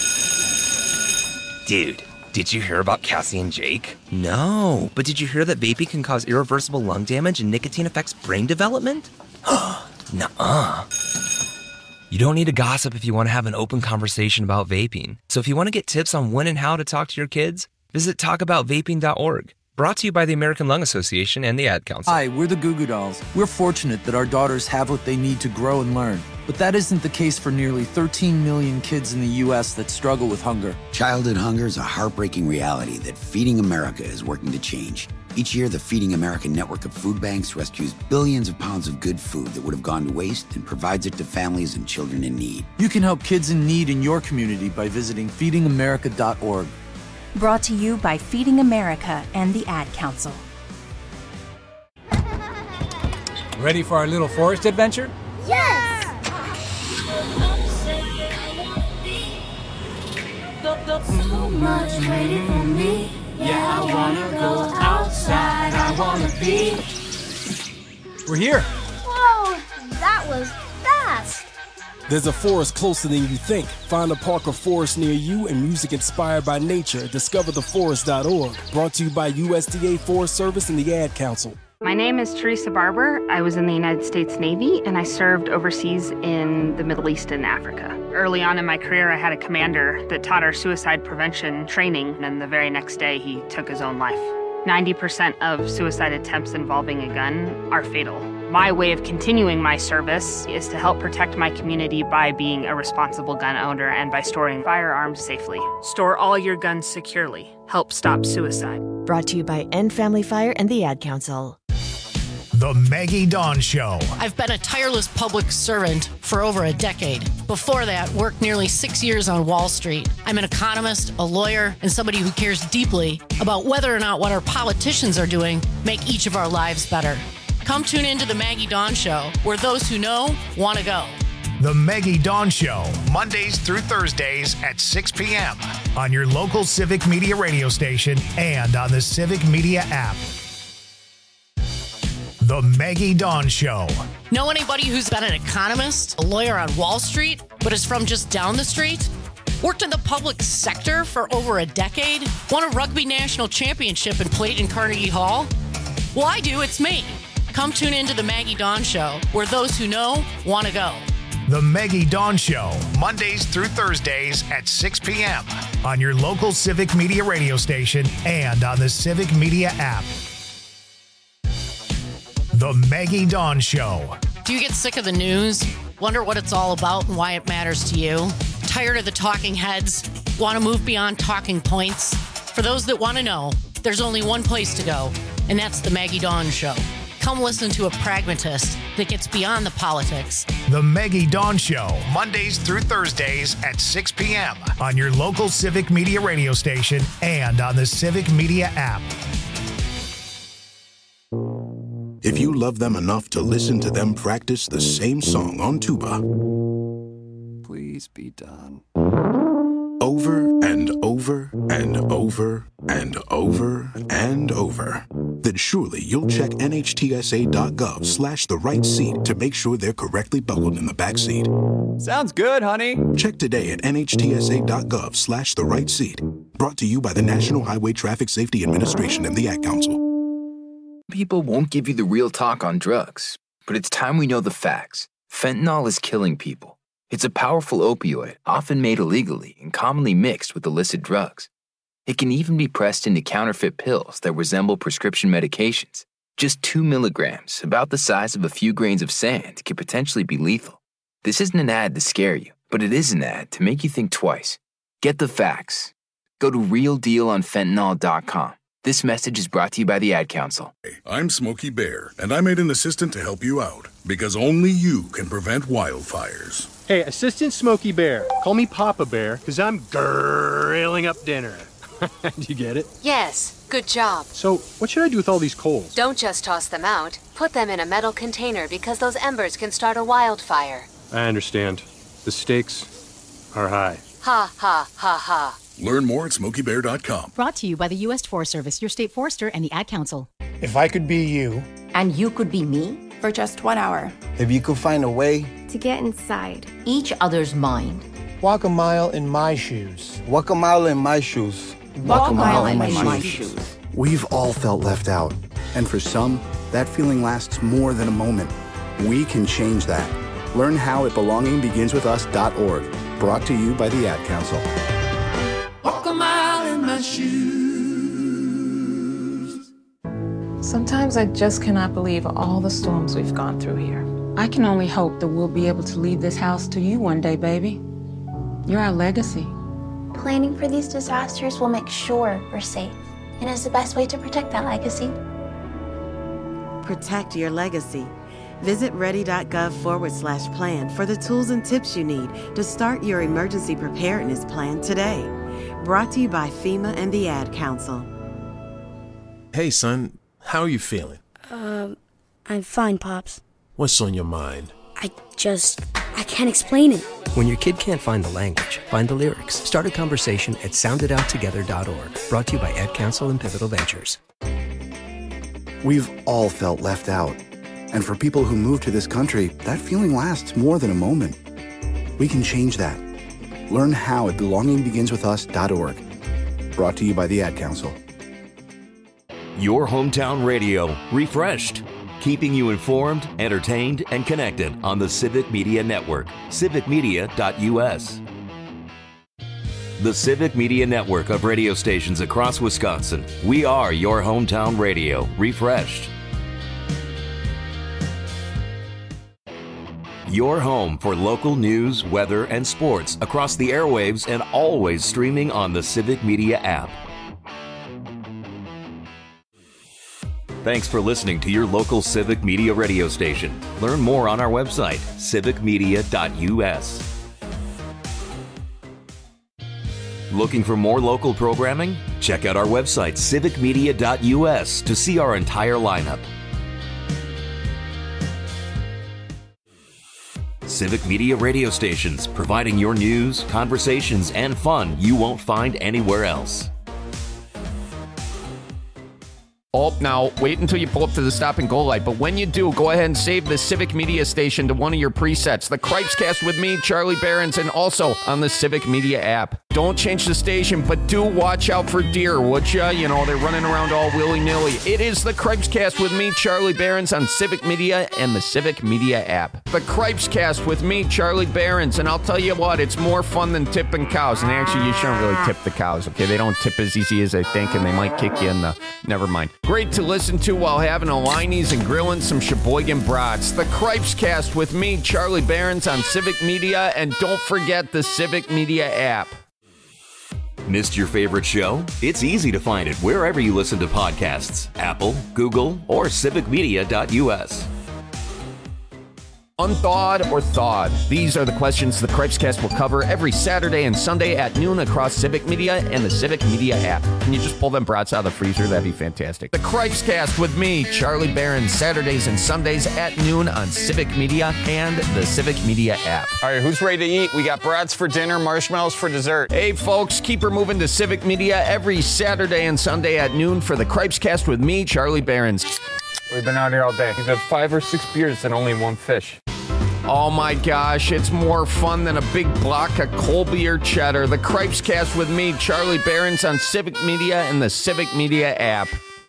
Dude, did you hear about Cassie and Jake? No, but did you hear that vaping can cause irreversible lung damage and nicotine affects brain development? Nuh-uh. You don't need to gossip if you want to have an open conversation about vaping. So if you want to get tips on when and how to talk to your kids, visit talk about vaping dot org. Brought to you by the American Lung Association and the Ad Council. Hi, we're the Goo Goo Dolls. We're fortunate that our daughters have what they need to grow and learn. But that isn't the case for nearly thirteen million kids in the U S that struggle with hunger. Childhood hunger is a heartbreaking reality that Feeding America is working to change. Each year, the Feeding America network of food banks rescues billions of pounds of good food that would have gone to waste and provides it to families and children in need. You can help kids in need in your community by visiting feeding america dot org. Brought to you by Feeding America and the Ad Council. Ready for our little forest adventure? Yes! So much waiting for me. Yeah, I wanna go outside. I wanna be. We're here. Whoa, that was fast. There's a forest closer than you think. Find a park or forest near you and music inspired by nature. discover the forest dot org. Brought to you by U S D A Forest Service and the Ad Council. My name is Teresa Barber. I was in the United States Navy and I served overseas in the Middle East and Africa. Early on in my career, I had a commander that taught our suicide prevention training, and the very next day he took his own life. ninety percent of suicide attempts involving a gun are fatal. My way of continuing my service is to help protect my community by being a responsible gun owner and by storing firearms safely. Store all your guns securely. Help stop suicide. Brought to you by End Family Fire and the Ad Council. The Maggie Dawn Show. I've been a tireless public servant for over a decade. Before that, worked nearly six years on Wall Street. I'm an economist, a lawyer, and somebody who cares deeply about whether or not what our politicians are doing make each of our lives better. Come tune into The Maggie Dawn Show, where those who know want to go. The Maggie Dawn Show, Mondays through Thursdays at six p.m. on your local Civic Media radio station and on the Civic Media app. The Maggie Dawn Show. Know anybody who's been an economist, a lawyer on Wall Street, but is from just down the street? Worked in the public sector for over a decade? Won a rugby national championship and played in Carnegie Hall? Well, I do. It's me. Come tune into The Maggie Dawn Show, where those who know want to go. The Maggie Dawn Show, Mondays through Thursdays at six p.m. on your local Civic Media radio station and on the Civic Media app. The Maggie Dawn Show. Do you get sick of the news? Wonder what it's all about and why it matters to you? Tired of the talking heads? Want to move beyond talking points? For those that want to know, there's only one place to go, and that's The Maggie Dawn Show. Come listen to a pragmatist that gets beyond the politics. The Maggie Dawn Show, Mondays through Thursdays at six p.m. on your local Civic Media radio station and on the Civic Media app. If you love them enough to listen to them practice the same song on tuba, please be done. Over and over and over and over and over, then surely you'll check nhtsa.gov slash the right seat to make sure they're correctly buckled in the back seat. Sounds good, honey. Check today at nhtsa.gov slash the right seat. Brought to you by the National Highway Traffic Safety Administration and the Ad Council. People won't give you the real talk on drugs, but it's time we know the facts. Fentanyl is killing people. It's a powerful opioid, often made illegally and commonly mixed with illicit drugs. It can even be pressed into counterfeit pills that resemble prescription medications. Just two milligrams, about the size of a few grains of sand, can potentially be lethal. This isn't an ad to scare you, but it is an ad to make you think twice. Get the facts. Go to real deal on fentanyl dot com. This message is brought to you by the Ad Council. I'm Smokey Bear, and I made an assistant to help you out, because only you can prevent wildfires. Hey, Assistant Smokey Bear, call me Papa Bear, because I'm grilling up dinner. Do you get it? Yes, good job. So, what should I do with all these coals? Don't just toss them out. Put them in a metal container because those embers can start a wildfire. I understand. The stakes are high. Ha, ha, ha, ha. Learn more at smokey bear dot com. Brought to you by the U S Forest Service, your state forester, and the Ad Council. If I could be you. And you could be me for just one hour. If you could find a way to get inside each other's mind. Walk a mile in my shoes. Walk a mile in my shoes. Walk, Walk a mile, mile in, in my, my shoes. shoes. We've all felt left out. And for some, that feeling lasts more than a moment. We can change that. Learn how at belonging begins with us dot org. Brought to you by the Ad Council. Walk a mile in my shoes. Sometimes I just cannot believe all the storms we've gone through here. I can only hope that we'll be able to leave this house to you one day, baby. You're our legacy. Planning for these disasters will make sure we're safe, and is the best way to protect that legacy. Protect your legacy. Visit ready.gov forward slash plan for the tools and tips you need to start your emergency preparedness plan today. Brought to you by FEMA and the Ad Council. Hey, son, how are you feeling? Um, I'm fine, Pops. What's on your mind? I just, I can't explain it. When your kid can't find the language, find the lyrics. Start a conversation at sound it out together dot org. Brought to you by Ad Council and Pivotal Ventures. We've all felt left out. And for people who move to this country, that feeling lasts more than a moment. We can change that. Learn how at belonging begins with us dot org. Brought to you by the Ad Council. Your hometown radio, refreshed. Keeping you informed, entertained, and connected on the Civic Media Network. civic media dot u s. The Civic Media Network of radio stations across Wisconsin. We are your hometown radio, refreshed. Your home for local news, weather, and sports across the airwaves and always streaming on the Civic Media app. Thanks for listening to your local Civic Media radio station. Learn more on our website, civic media dot u s. Looking for more local programming? Check out our website, civic media dot u s, to see our entire lineup. Civic Media radio stations, providing your news, conversations, and fun you won't find anywhere else. Oh, now, wait until you pull up to the stop and go light. But when you do, go ahead and save the Civic Media station to one of your presets. The Cripescast with me, Charlie Behrens, and also on the Civic Media app. Don't change the station, but do watch out for deer, would ya? You know, they're running around all willy-nilly. It is the Cripescast with me, Charlie Behrens, on Civic Media and the Civic Media app. The Cripescast with me, Charlie Behrens, and I'll tell you what, it's more fun than tipping cows. And actually, you shouldn't really tip the cows, okay? They don't tip as easy as they think, and they might kick you in the... Never mind. Great to listen to while having a Liney's and grilling some Sheboygan brats. The Cripescast with me, Charlie Behrens, on Civic Media, and don't forget the Civic Media app. Missed your favorite show? It's easy to find it wherever you listen to podcasts. Apple, Google, or civic media dot u s. Unthawed or thawed? These are the questions the Cripescast will cover every Saturday and Sunday at noon across Civic Media and the Civic Media app. Can you just pull them brats out of the freezer? That'd be fantastic. The Cripescast with me, Charlie Behrens, Saturdays and Sundays at noon on Civic Media and the Civic Media app. All right, who's ready to eat? We got brats for dinner, marshmallows for dessert. Hey, folks, keep her moving to Civic Media every Saturday and Sunday at noon for the Cripescast with me, Charlie Behrens. We've been out here all day. We've had five or six beers and only one fish. Oh my gosh, it's more fun than a big block of Colby or cheddar. The Cripescast with me, Charlie Behrens, on Civic Media and the Civic Media app.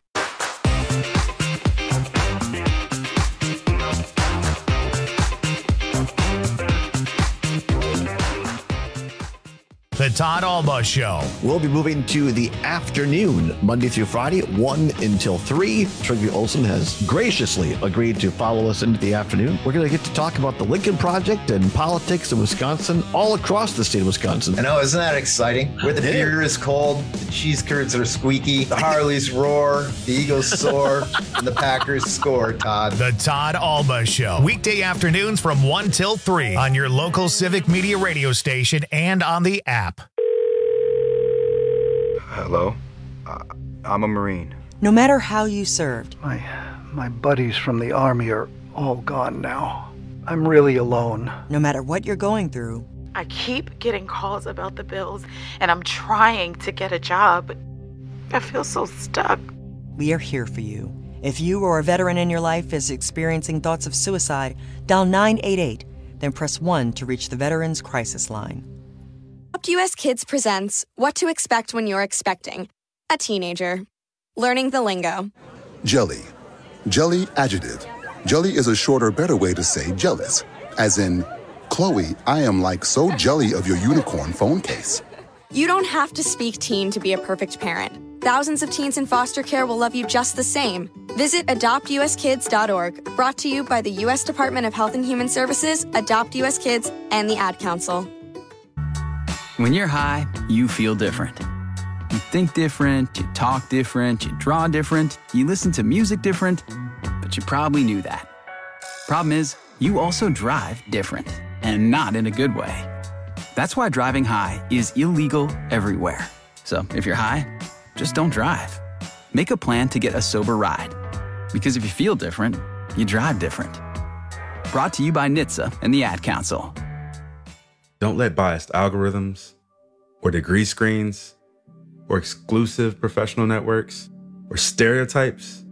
The Todd Alba Show. We'll be moving to the afternoon, Monday through Friday, one until three. Trygve Olsen has graciously agreed to follow us into the afternoon. We're going to get to talk about the Lincoln Project and politics in Wisconsin, all across the state of Wisconsin. I know, isn't that exciting? Where the beer is cold, the cheese curds are squeaky, the Harleys roar, the Eagles soar, and the Packers score, Todd. The Todd Alba Show. Weekday afternoons from one till three on your local Civic Media radio station and on the app. Hello, uh, I'm a Marine. No matter how you served. My, my buddies from the Army are all gone now. I'm really alone. No matter what you're going through. I keep getting calls about the bills, and I'm trying to get a job. I feel so stuck. We are here for you. If you or a veteran in your life is experiencing thoughts of suicide, dial nine eight eight, then press one to reach the Veterans Crisis Line. Adopt U S Kids presents What to Expect When You're Expecting a Teenager. Learning the lingo. Jelly. Jelly adjective. Jelly is a shorter, better way to say jealous. As in, Chloe, I am like so jelly of your unicorn phone case. You don't have to speak teen to be a perfect parent. Thousands of teens in foster care will love you just the same. Visit adopt u s kids dot org, brought to you by the U S Department of Health and Human Services, Adopt U S Kids, and the Ad Council. When you're high, you feel different. You think different, you talk different, you draw different, you listen to music different, but you probably knew that. Problem is, you also drive different, and not in a good way. That's why driving high is illegal everywhere. So if you're high, just don't drive. Make a plan to get a sober ride. Because if you feel different, you drive different. Brought to you by N H T S A and the Ad Council. Don't let biased algorithms, or degree screens, or exclusive professional networks, or stereotypes.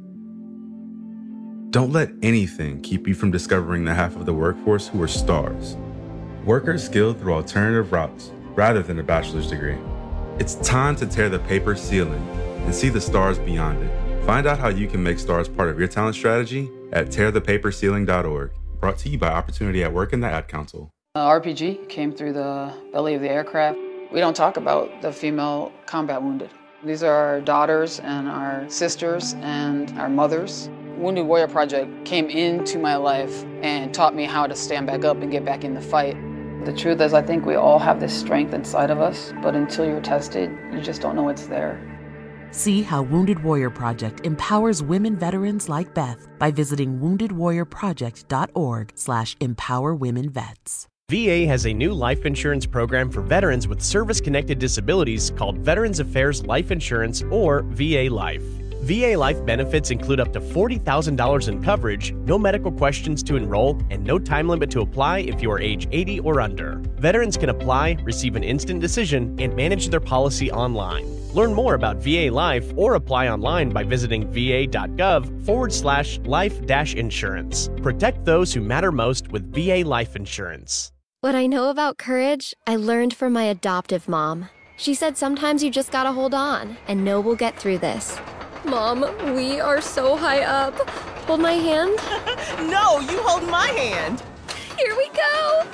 Don't let anything keep you from discovering the half of the workforce who are stars. Workers skilled through alternative routes rather than a bachelor's degree. It's time to tear the paper ceiling and see the stars beyond it. Find out how you can make stars part of your talent strategy at tear the paper ceiling dot org. Brought to you by Opportunity at Work and the Ad Council. Uh, R P G came through the belly of the aircraft. We don't talk about the female combat wounded. These are our daughters and our sisters and our mothers. Wounded Warrior Project came into my life and taught me how to stand back up and get back in the fight. The truth is, I think we all have this strength inside of us, but until you're tested, you just don't know it's there. See how Wounded Warrior Project empowers women veterans like Beth by visiting wounded warrior project dot org slash empower women vets. V A has a new life insurance program for veterans with service-connected disabilities called Veterans Affairs Life Insurance, or V A Life. V A Life benefits include up to forty thousand dollars in coverage, no medical questions to enroll, and no time limit to apply if you are age eighty or under. Veterans can apply, receive an instant decision, and manage their policy online. Learn more about V A Life or apply online by visiting va.gov forward slash life dash insurance. Protect those who matter most with V A Life Insurance. What I know about courage, I learned from my adoptive mom. She said sometimes you just gotta hold on and know we'll get through this. Mom, we are so high up. Hold my hand. No, you hold my hand. Here we go.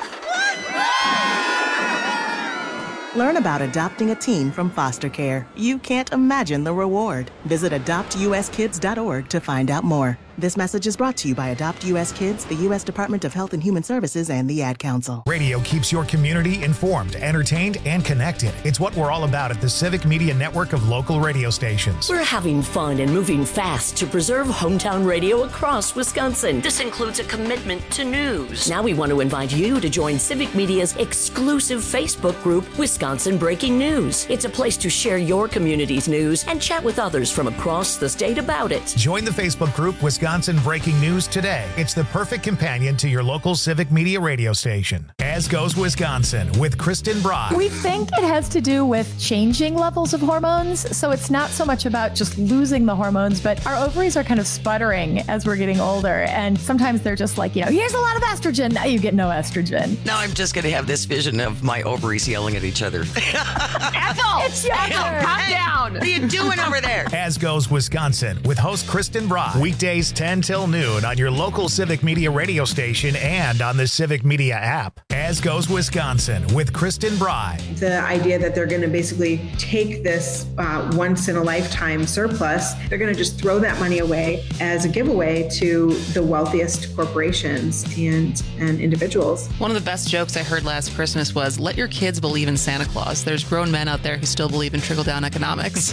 Learn about adopting a teen from foster care. You can't imagine the reward. Visit adopt u s kids dot org to find out more. This message is brought to you by Adopt U S Kids, the U S Department of Health and Human Services, and the Ad Council. Radio keeps your community informed, entertained, and connected. It's what we're all about at the Civic Media Network of local radio stations. We're having fun and moving fast to preserve hometown radio across Wisconsin. This includes a commitment to news. Now we want to invite you to join Civic Media's exclusive Facebook group, Wisconsin Breaking News. It's a place to share your community's news and chat with others from across the state about it. Join the Facebook group, Wisconsin Breaking News today. It's the perfect companion to your local Civic Media radio station. As Goes Wisconsin with Kristen Brock. We think it has to do with changing levels of hormones. So it's not so much about just losing the hormones, but our ovaries are kind of sputtering as we're getting older. And sometimes they're just like, you know, here's a lot of estrogen. Now you get no estrogen. Now I'm just going to have this vision of my ovaries yelling at each other. Ethel! It's Ethel! Calm down! What are you doing over there? As Goes Wisconsin with host Kristen Brock. Weekdays ten till noon on your local Civic Media radio station and on the Civic Media app. As Goes Wisconsin with Kristen Bry. The idea that they're going to basically take this uh, once-in-a-lifetime surplus, they're going to just throw that money away as a giveaway to the wealthiest corporations and, and individuals. One of the best jokes I heard last Christmas was, let your kids believe in Santa Claus. There's grown men out there who still believe in trickle-down economics.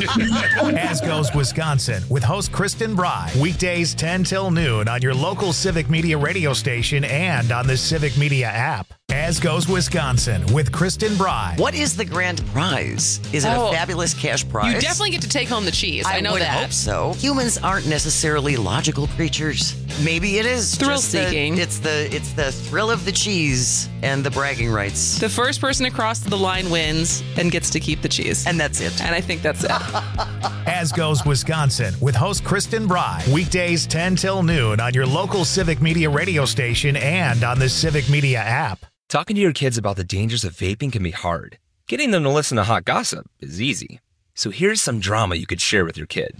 As Goes Wisconsin with host Kristen Bry. Weekdays ten till noon on your local Civic Media radio station and on the Civic Media app. As Goes Wisconsin with Kristen Bry. What is the grand prize? Is it Oh, a fabulous cash prize? You definitely get to take home the cheese. I, I know would that. hope so. Humans aren't necessarily logical creatures. Maybe it is Thrill just the- seeking. it's the it's the thrill of the cheese and the bragging rights. The first person across the line wins and gets to keep the cheese. And that's it. And I think that's it. As Goes Wisconsin with host Kristen Bry. Weekdays ten till noon on your local Civic Media radio station and on the Civic Media app. Talking to your kids about the dangers of vaping can be hard. Getting them to listen to hot gossip is easy. So here's some drama you could share with your kid.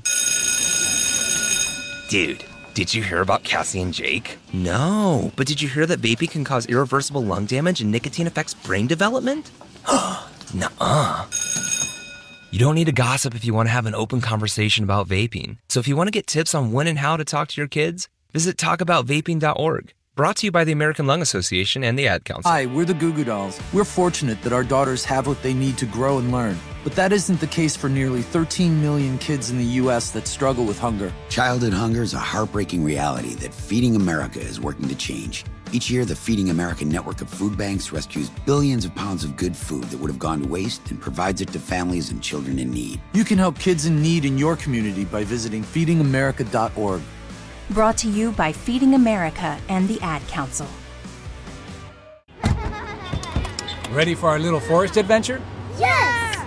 Dude, did you hear about Cassie and Jake? No, but did you hear that vaping can cause irreversible lung damage and nicotine affects brain development? Nuh-uh. You don't need to gossip if you want to have an open conversation about vaping. So if you want to get tips on when and how to talk to your kids, visit talk about vaping dot org. Brought to you by the American Lung Association and the Ad Council. Hi, we're the Goo Goo Dolls. We're fortunate that our daughters have what they need to grow and learn. But that isn't the case for nearly thirteen million kids in the U S that struggle with hunger. Childhood hunger is a heartbreaking reality that Feeding America is working to change. Each year, the Feeding America network of food banks rescues billions of pounds of good food that would have gone to waste and provides it to families and children in need. You can help kids in need in your community by visiting feeding america dot org. Brought to you by Feeding America and the Ad Council. Ready for our little forest adventure? Yes!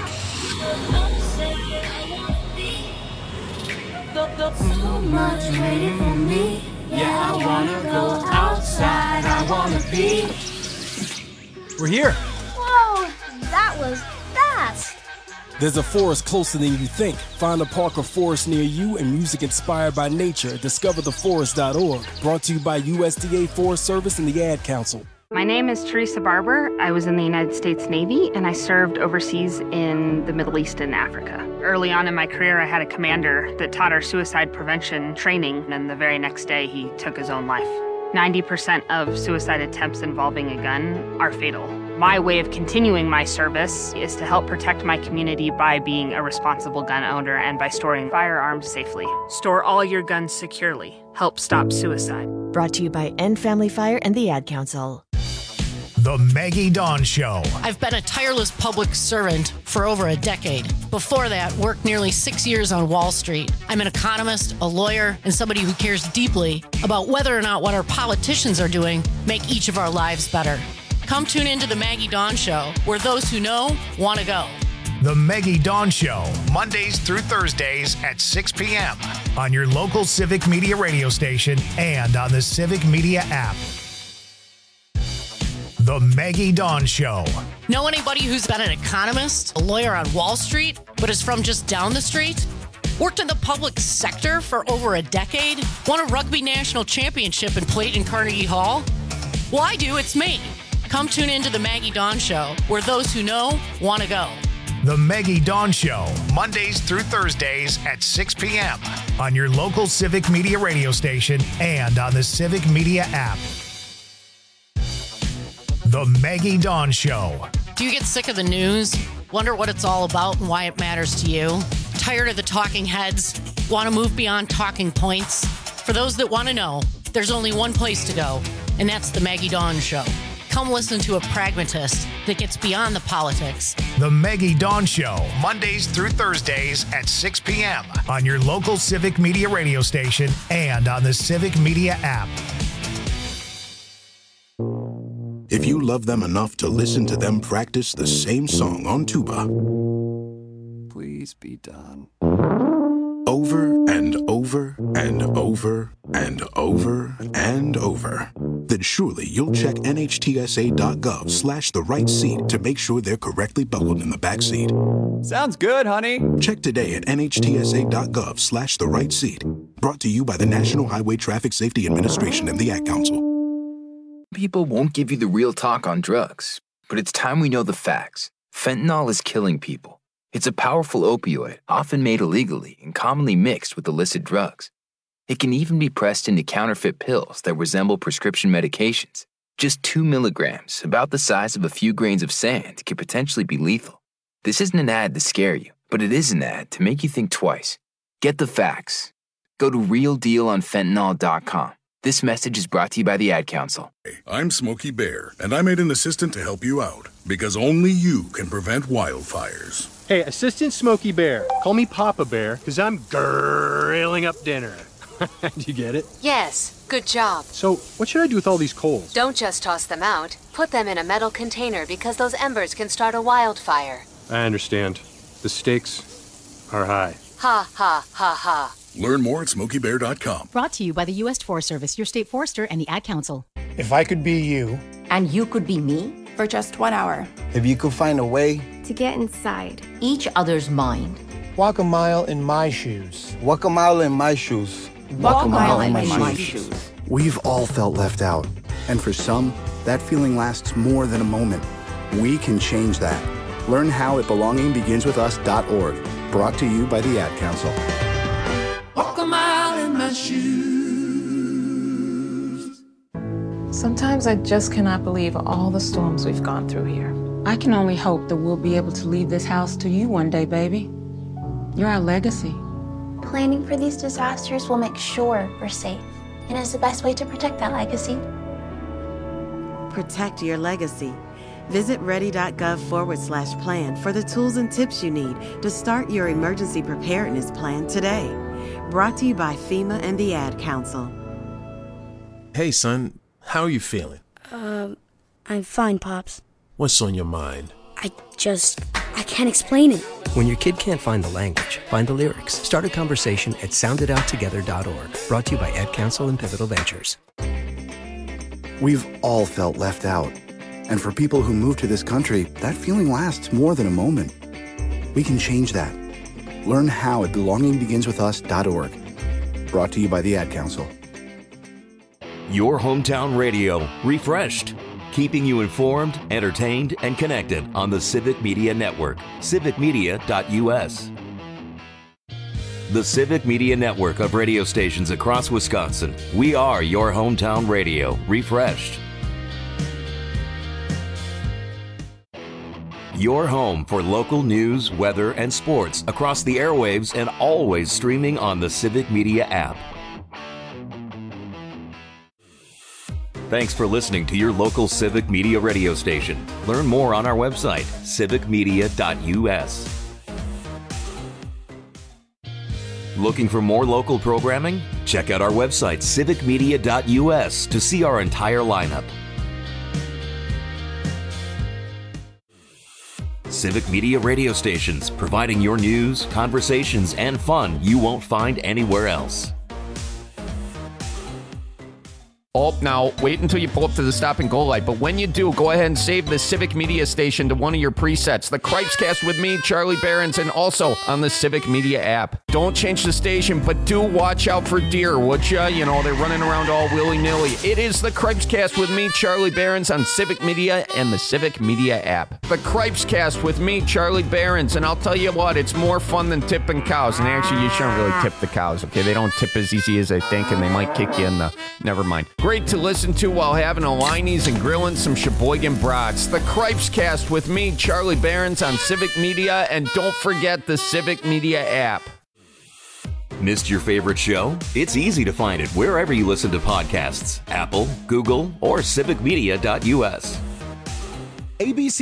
So much waiting for me. Yeah, I wanna go outside. I wanna be. We're here. Whoa, that was fast. There's a forest closer than you think. Find a park or forest near you and music inspired by nature at discover the forest dot org. Brought to you by U S D A Forest Service and the Ad Council. My name is Teresa Barber. I was in the United States Navy and I served overseas in the Middle East and Africa. Early on in my career, I had a commander that taught our suicide prevention training, and the very next day he took his own life. ninety percent of suicide attempts involving a gun are fatal. My way of continuing my service is to help protect my community by being a responsible gun owner and by storing firearms safely. Store all your guns securely. Help stop suicide. Brought to you by End Family Fire and the Ad Council. The Maggie Dawn Show. I've been a tireless public servant for over a decade. Before that, worked nearly six years on Wall Street. I'm an economist, a lawyer, and somebody who cares deeply about whether or not what our politicians are doing make each of our lives better. Come tune into the Maggie Dawn Show, where those who know want to go. The Maggie Dawn Show, Mondays through Thursdays at six p.m. on your local Civic Media radio station and on the Civic Media app. The Maggie Dawn Show. Know anybody who's been an economist, a lawyer on Wall Street, but is from just down the street? Worked in the public sector for over a decade? Won a rugby national championship and played in Carnegie Hall? Well, I do. It's me. Come tune into the Maggie Dawn Show, where those who know want to go. The Maggie Dawn Show, Mondays through Thursdays at six p.m. on your local Civic Media radio station and on the Civic Media app. The Maggie Dawn Show. Do you get sick of the news? Wonder what it's all about and why it matters to you? Tired of the talking heads? Want to move beyond talking points? For those that want to know, there's only one place to go, and that's the Maggie Dawn Show. Come listen to a pragmatist that gets beyond the politics. The Maggie Dawn Show, Mondays through Thursdays at six p.m. on your local Civic Media radio station and on the Civic Media app. If you love them enough to listen to them practice the same song on tuba, please be done. Over and over and over and over and over, then surely you'll check N H T S A dot gov slash the right seat to make sure they're correctly buckled in the back seat. Sounds good, honey. Check today at N H T S A dot gov slash the right seat. Brought to you by the National Highway Traffic Safety Administration and the Ad Council. People won't give you the real talk on drugs, but it's time we know the facts. Fentanyl is killing people. It's a powerful opioid, often made illegally and commonly mixed with illicit drugs. It can even be pressed into counterfeit pills that resemble prescription medications. Just two milligrams, about the size of a few grains of sand, could potentially be lethal. This isn't an ad to scare you, but it is an ad to make you think twice. Get the facts. Go to real deal on fentanyl dot com. This message is brought to you by the Ad Council. I'm Smokey Bear, and I made an assistant to help you out, because only you can prevent wildfires. Hey, Assistant Smokey Bear, call me Papa Bear, because I'm grilling up dinner. Do you get it? Yes, good job. So, what should I do with all these coals? Don't just toss them out. Put them in a metal container because those embers can start a wildfire. I understand. The stakes are high. Ha, ha, ha, ha. Learn more at smokey bear dot com. Brought to you by the U S Forest Service, your state forester, and the Ad Council. If I could be you. And you could be me? For just one hour. If you could find a way. To get inside. Each other's mind. Walk a mile in my shoes. Walk a mile in my shoes. Walk, Walk a mile, mile in, in my, my shoes. shoes. We've all felt left out. And for some, that feeling lasts more than a moment. We can change that. Learn how at belonging begins with us dot org. Brought to you by the Ad Council. Walk a mile in my shoes. Sometimes I just cannot believe all the storms we've gone through here. I can only hope that we'll be able to leave this house to you one day, baby. You're our legacy. Planning for these disasters will make sure we're safe, and is the best way to protect that legacy. Protect your legacy. Visit ready.gov forward slash plan for the tools and tips you need to start your emergency preparedness plan today. Brought to you by FEMA and the Ad Council. Hey, son, how are you feeling? Um, I'm fine, Pops. What's on your mind? I just, I can't explain it. When your kid can't find the language, find the lyrics. Start a conversation at sound it out together dot org. Brought to you by Ad Council and Pivotal Ventures. We've all felt left out. And for people who move to this country, that feeling lasts more than a moment. We can change that. Learn how at belonging begins with us dot org. Brought to you by the Ad Council. Your hometown radio, refreshed. Keeping you informed, entertained, and connected on the Civic Media Network. civic media dot U S. The Civic Media Network of radio stations across Wisconsin. We are your hometown radio, refreshed. Your home for local news, weather, and sports across the airwaves and always streaming on the Civic Media app. Thanks for listening to your local Civic Media radio station. Learn more on our website, civic media dot u s. Looking for more local programming? Check out our website, civic media dot u s, to see our entire lineup. Civic Media radio stations, providing your news, conversations, and fun you won't find anywhere else. Oh, now, wait until you pull up to the stop and go light. But when you do, go ahead and save the Civic Media station to one of your presets. The Cripescast with me, Charlie Behrens, and also on the Civic Media app. Don't change the station, but do watch out for deer, would ya? You know, they're running around all willy-nilly. It is the Cripescast with me, Charlie Behrens, on Civic Media and the Civic Media app. The Cripescast with me, Charlie Behrens, and I'll tell you what, it's more fun than tipping cows. And actually, you shouldn't really tip the cows, okay? They don't tip as easy as they think, and they might kick you in the... Never mind. Great to listen to while having a Liney's and grilling some Sheboygan brats. The Cripescast with me, Charlie Behrens, on Civic Media, and don't forget the Civic Media app. Missed your favorite show? It's easy to find it wherever you listen to podcasts. Apple, Google, or civic media dot u s. A B C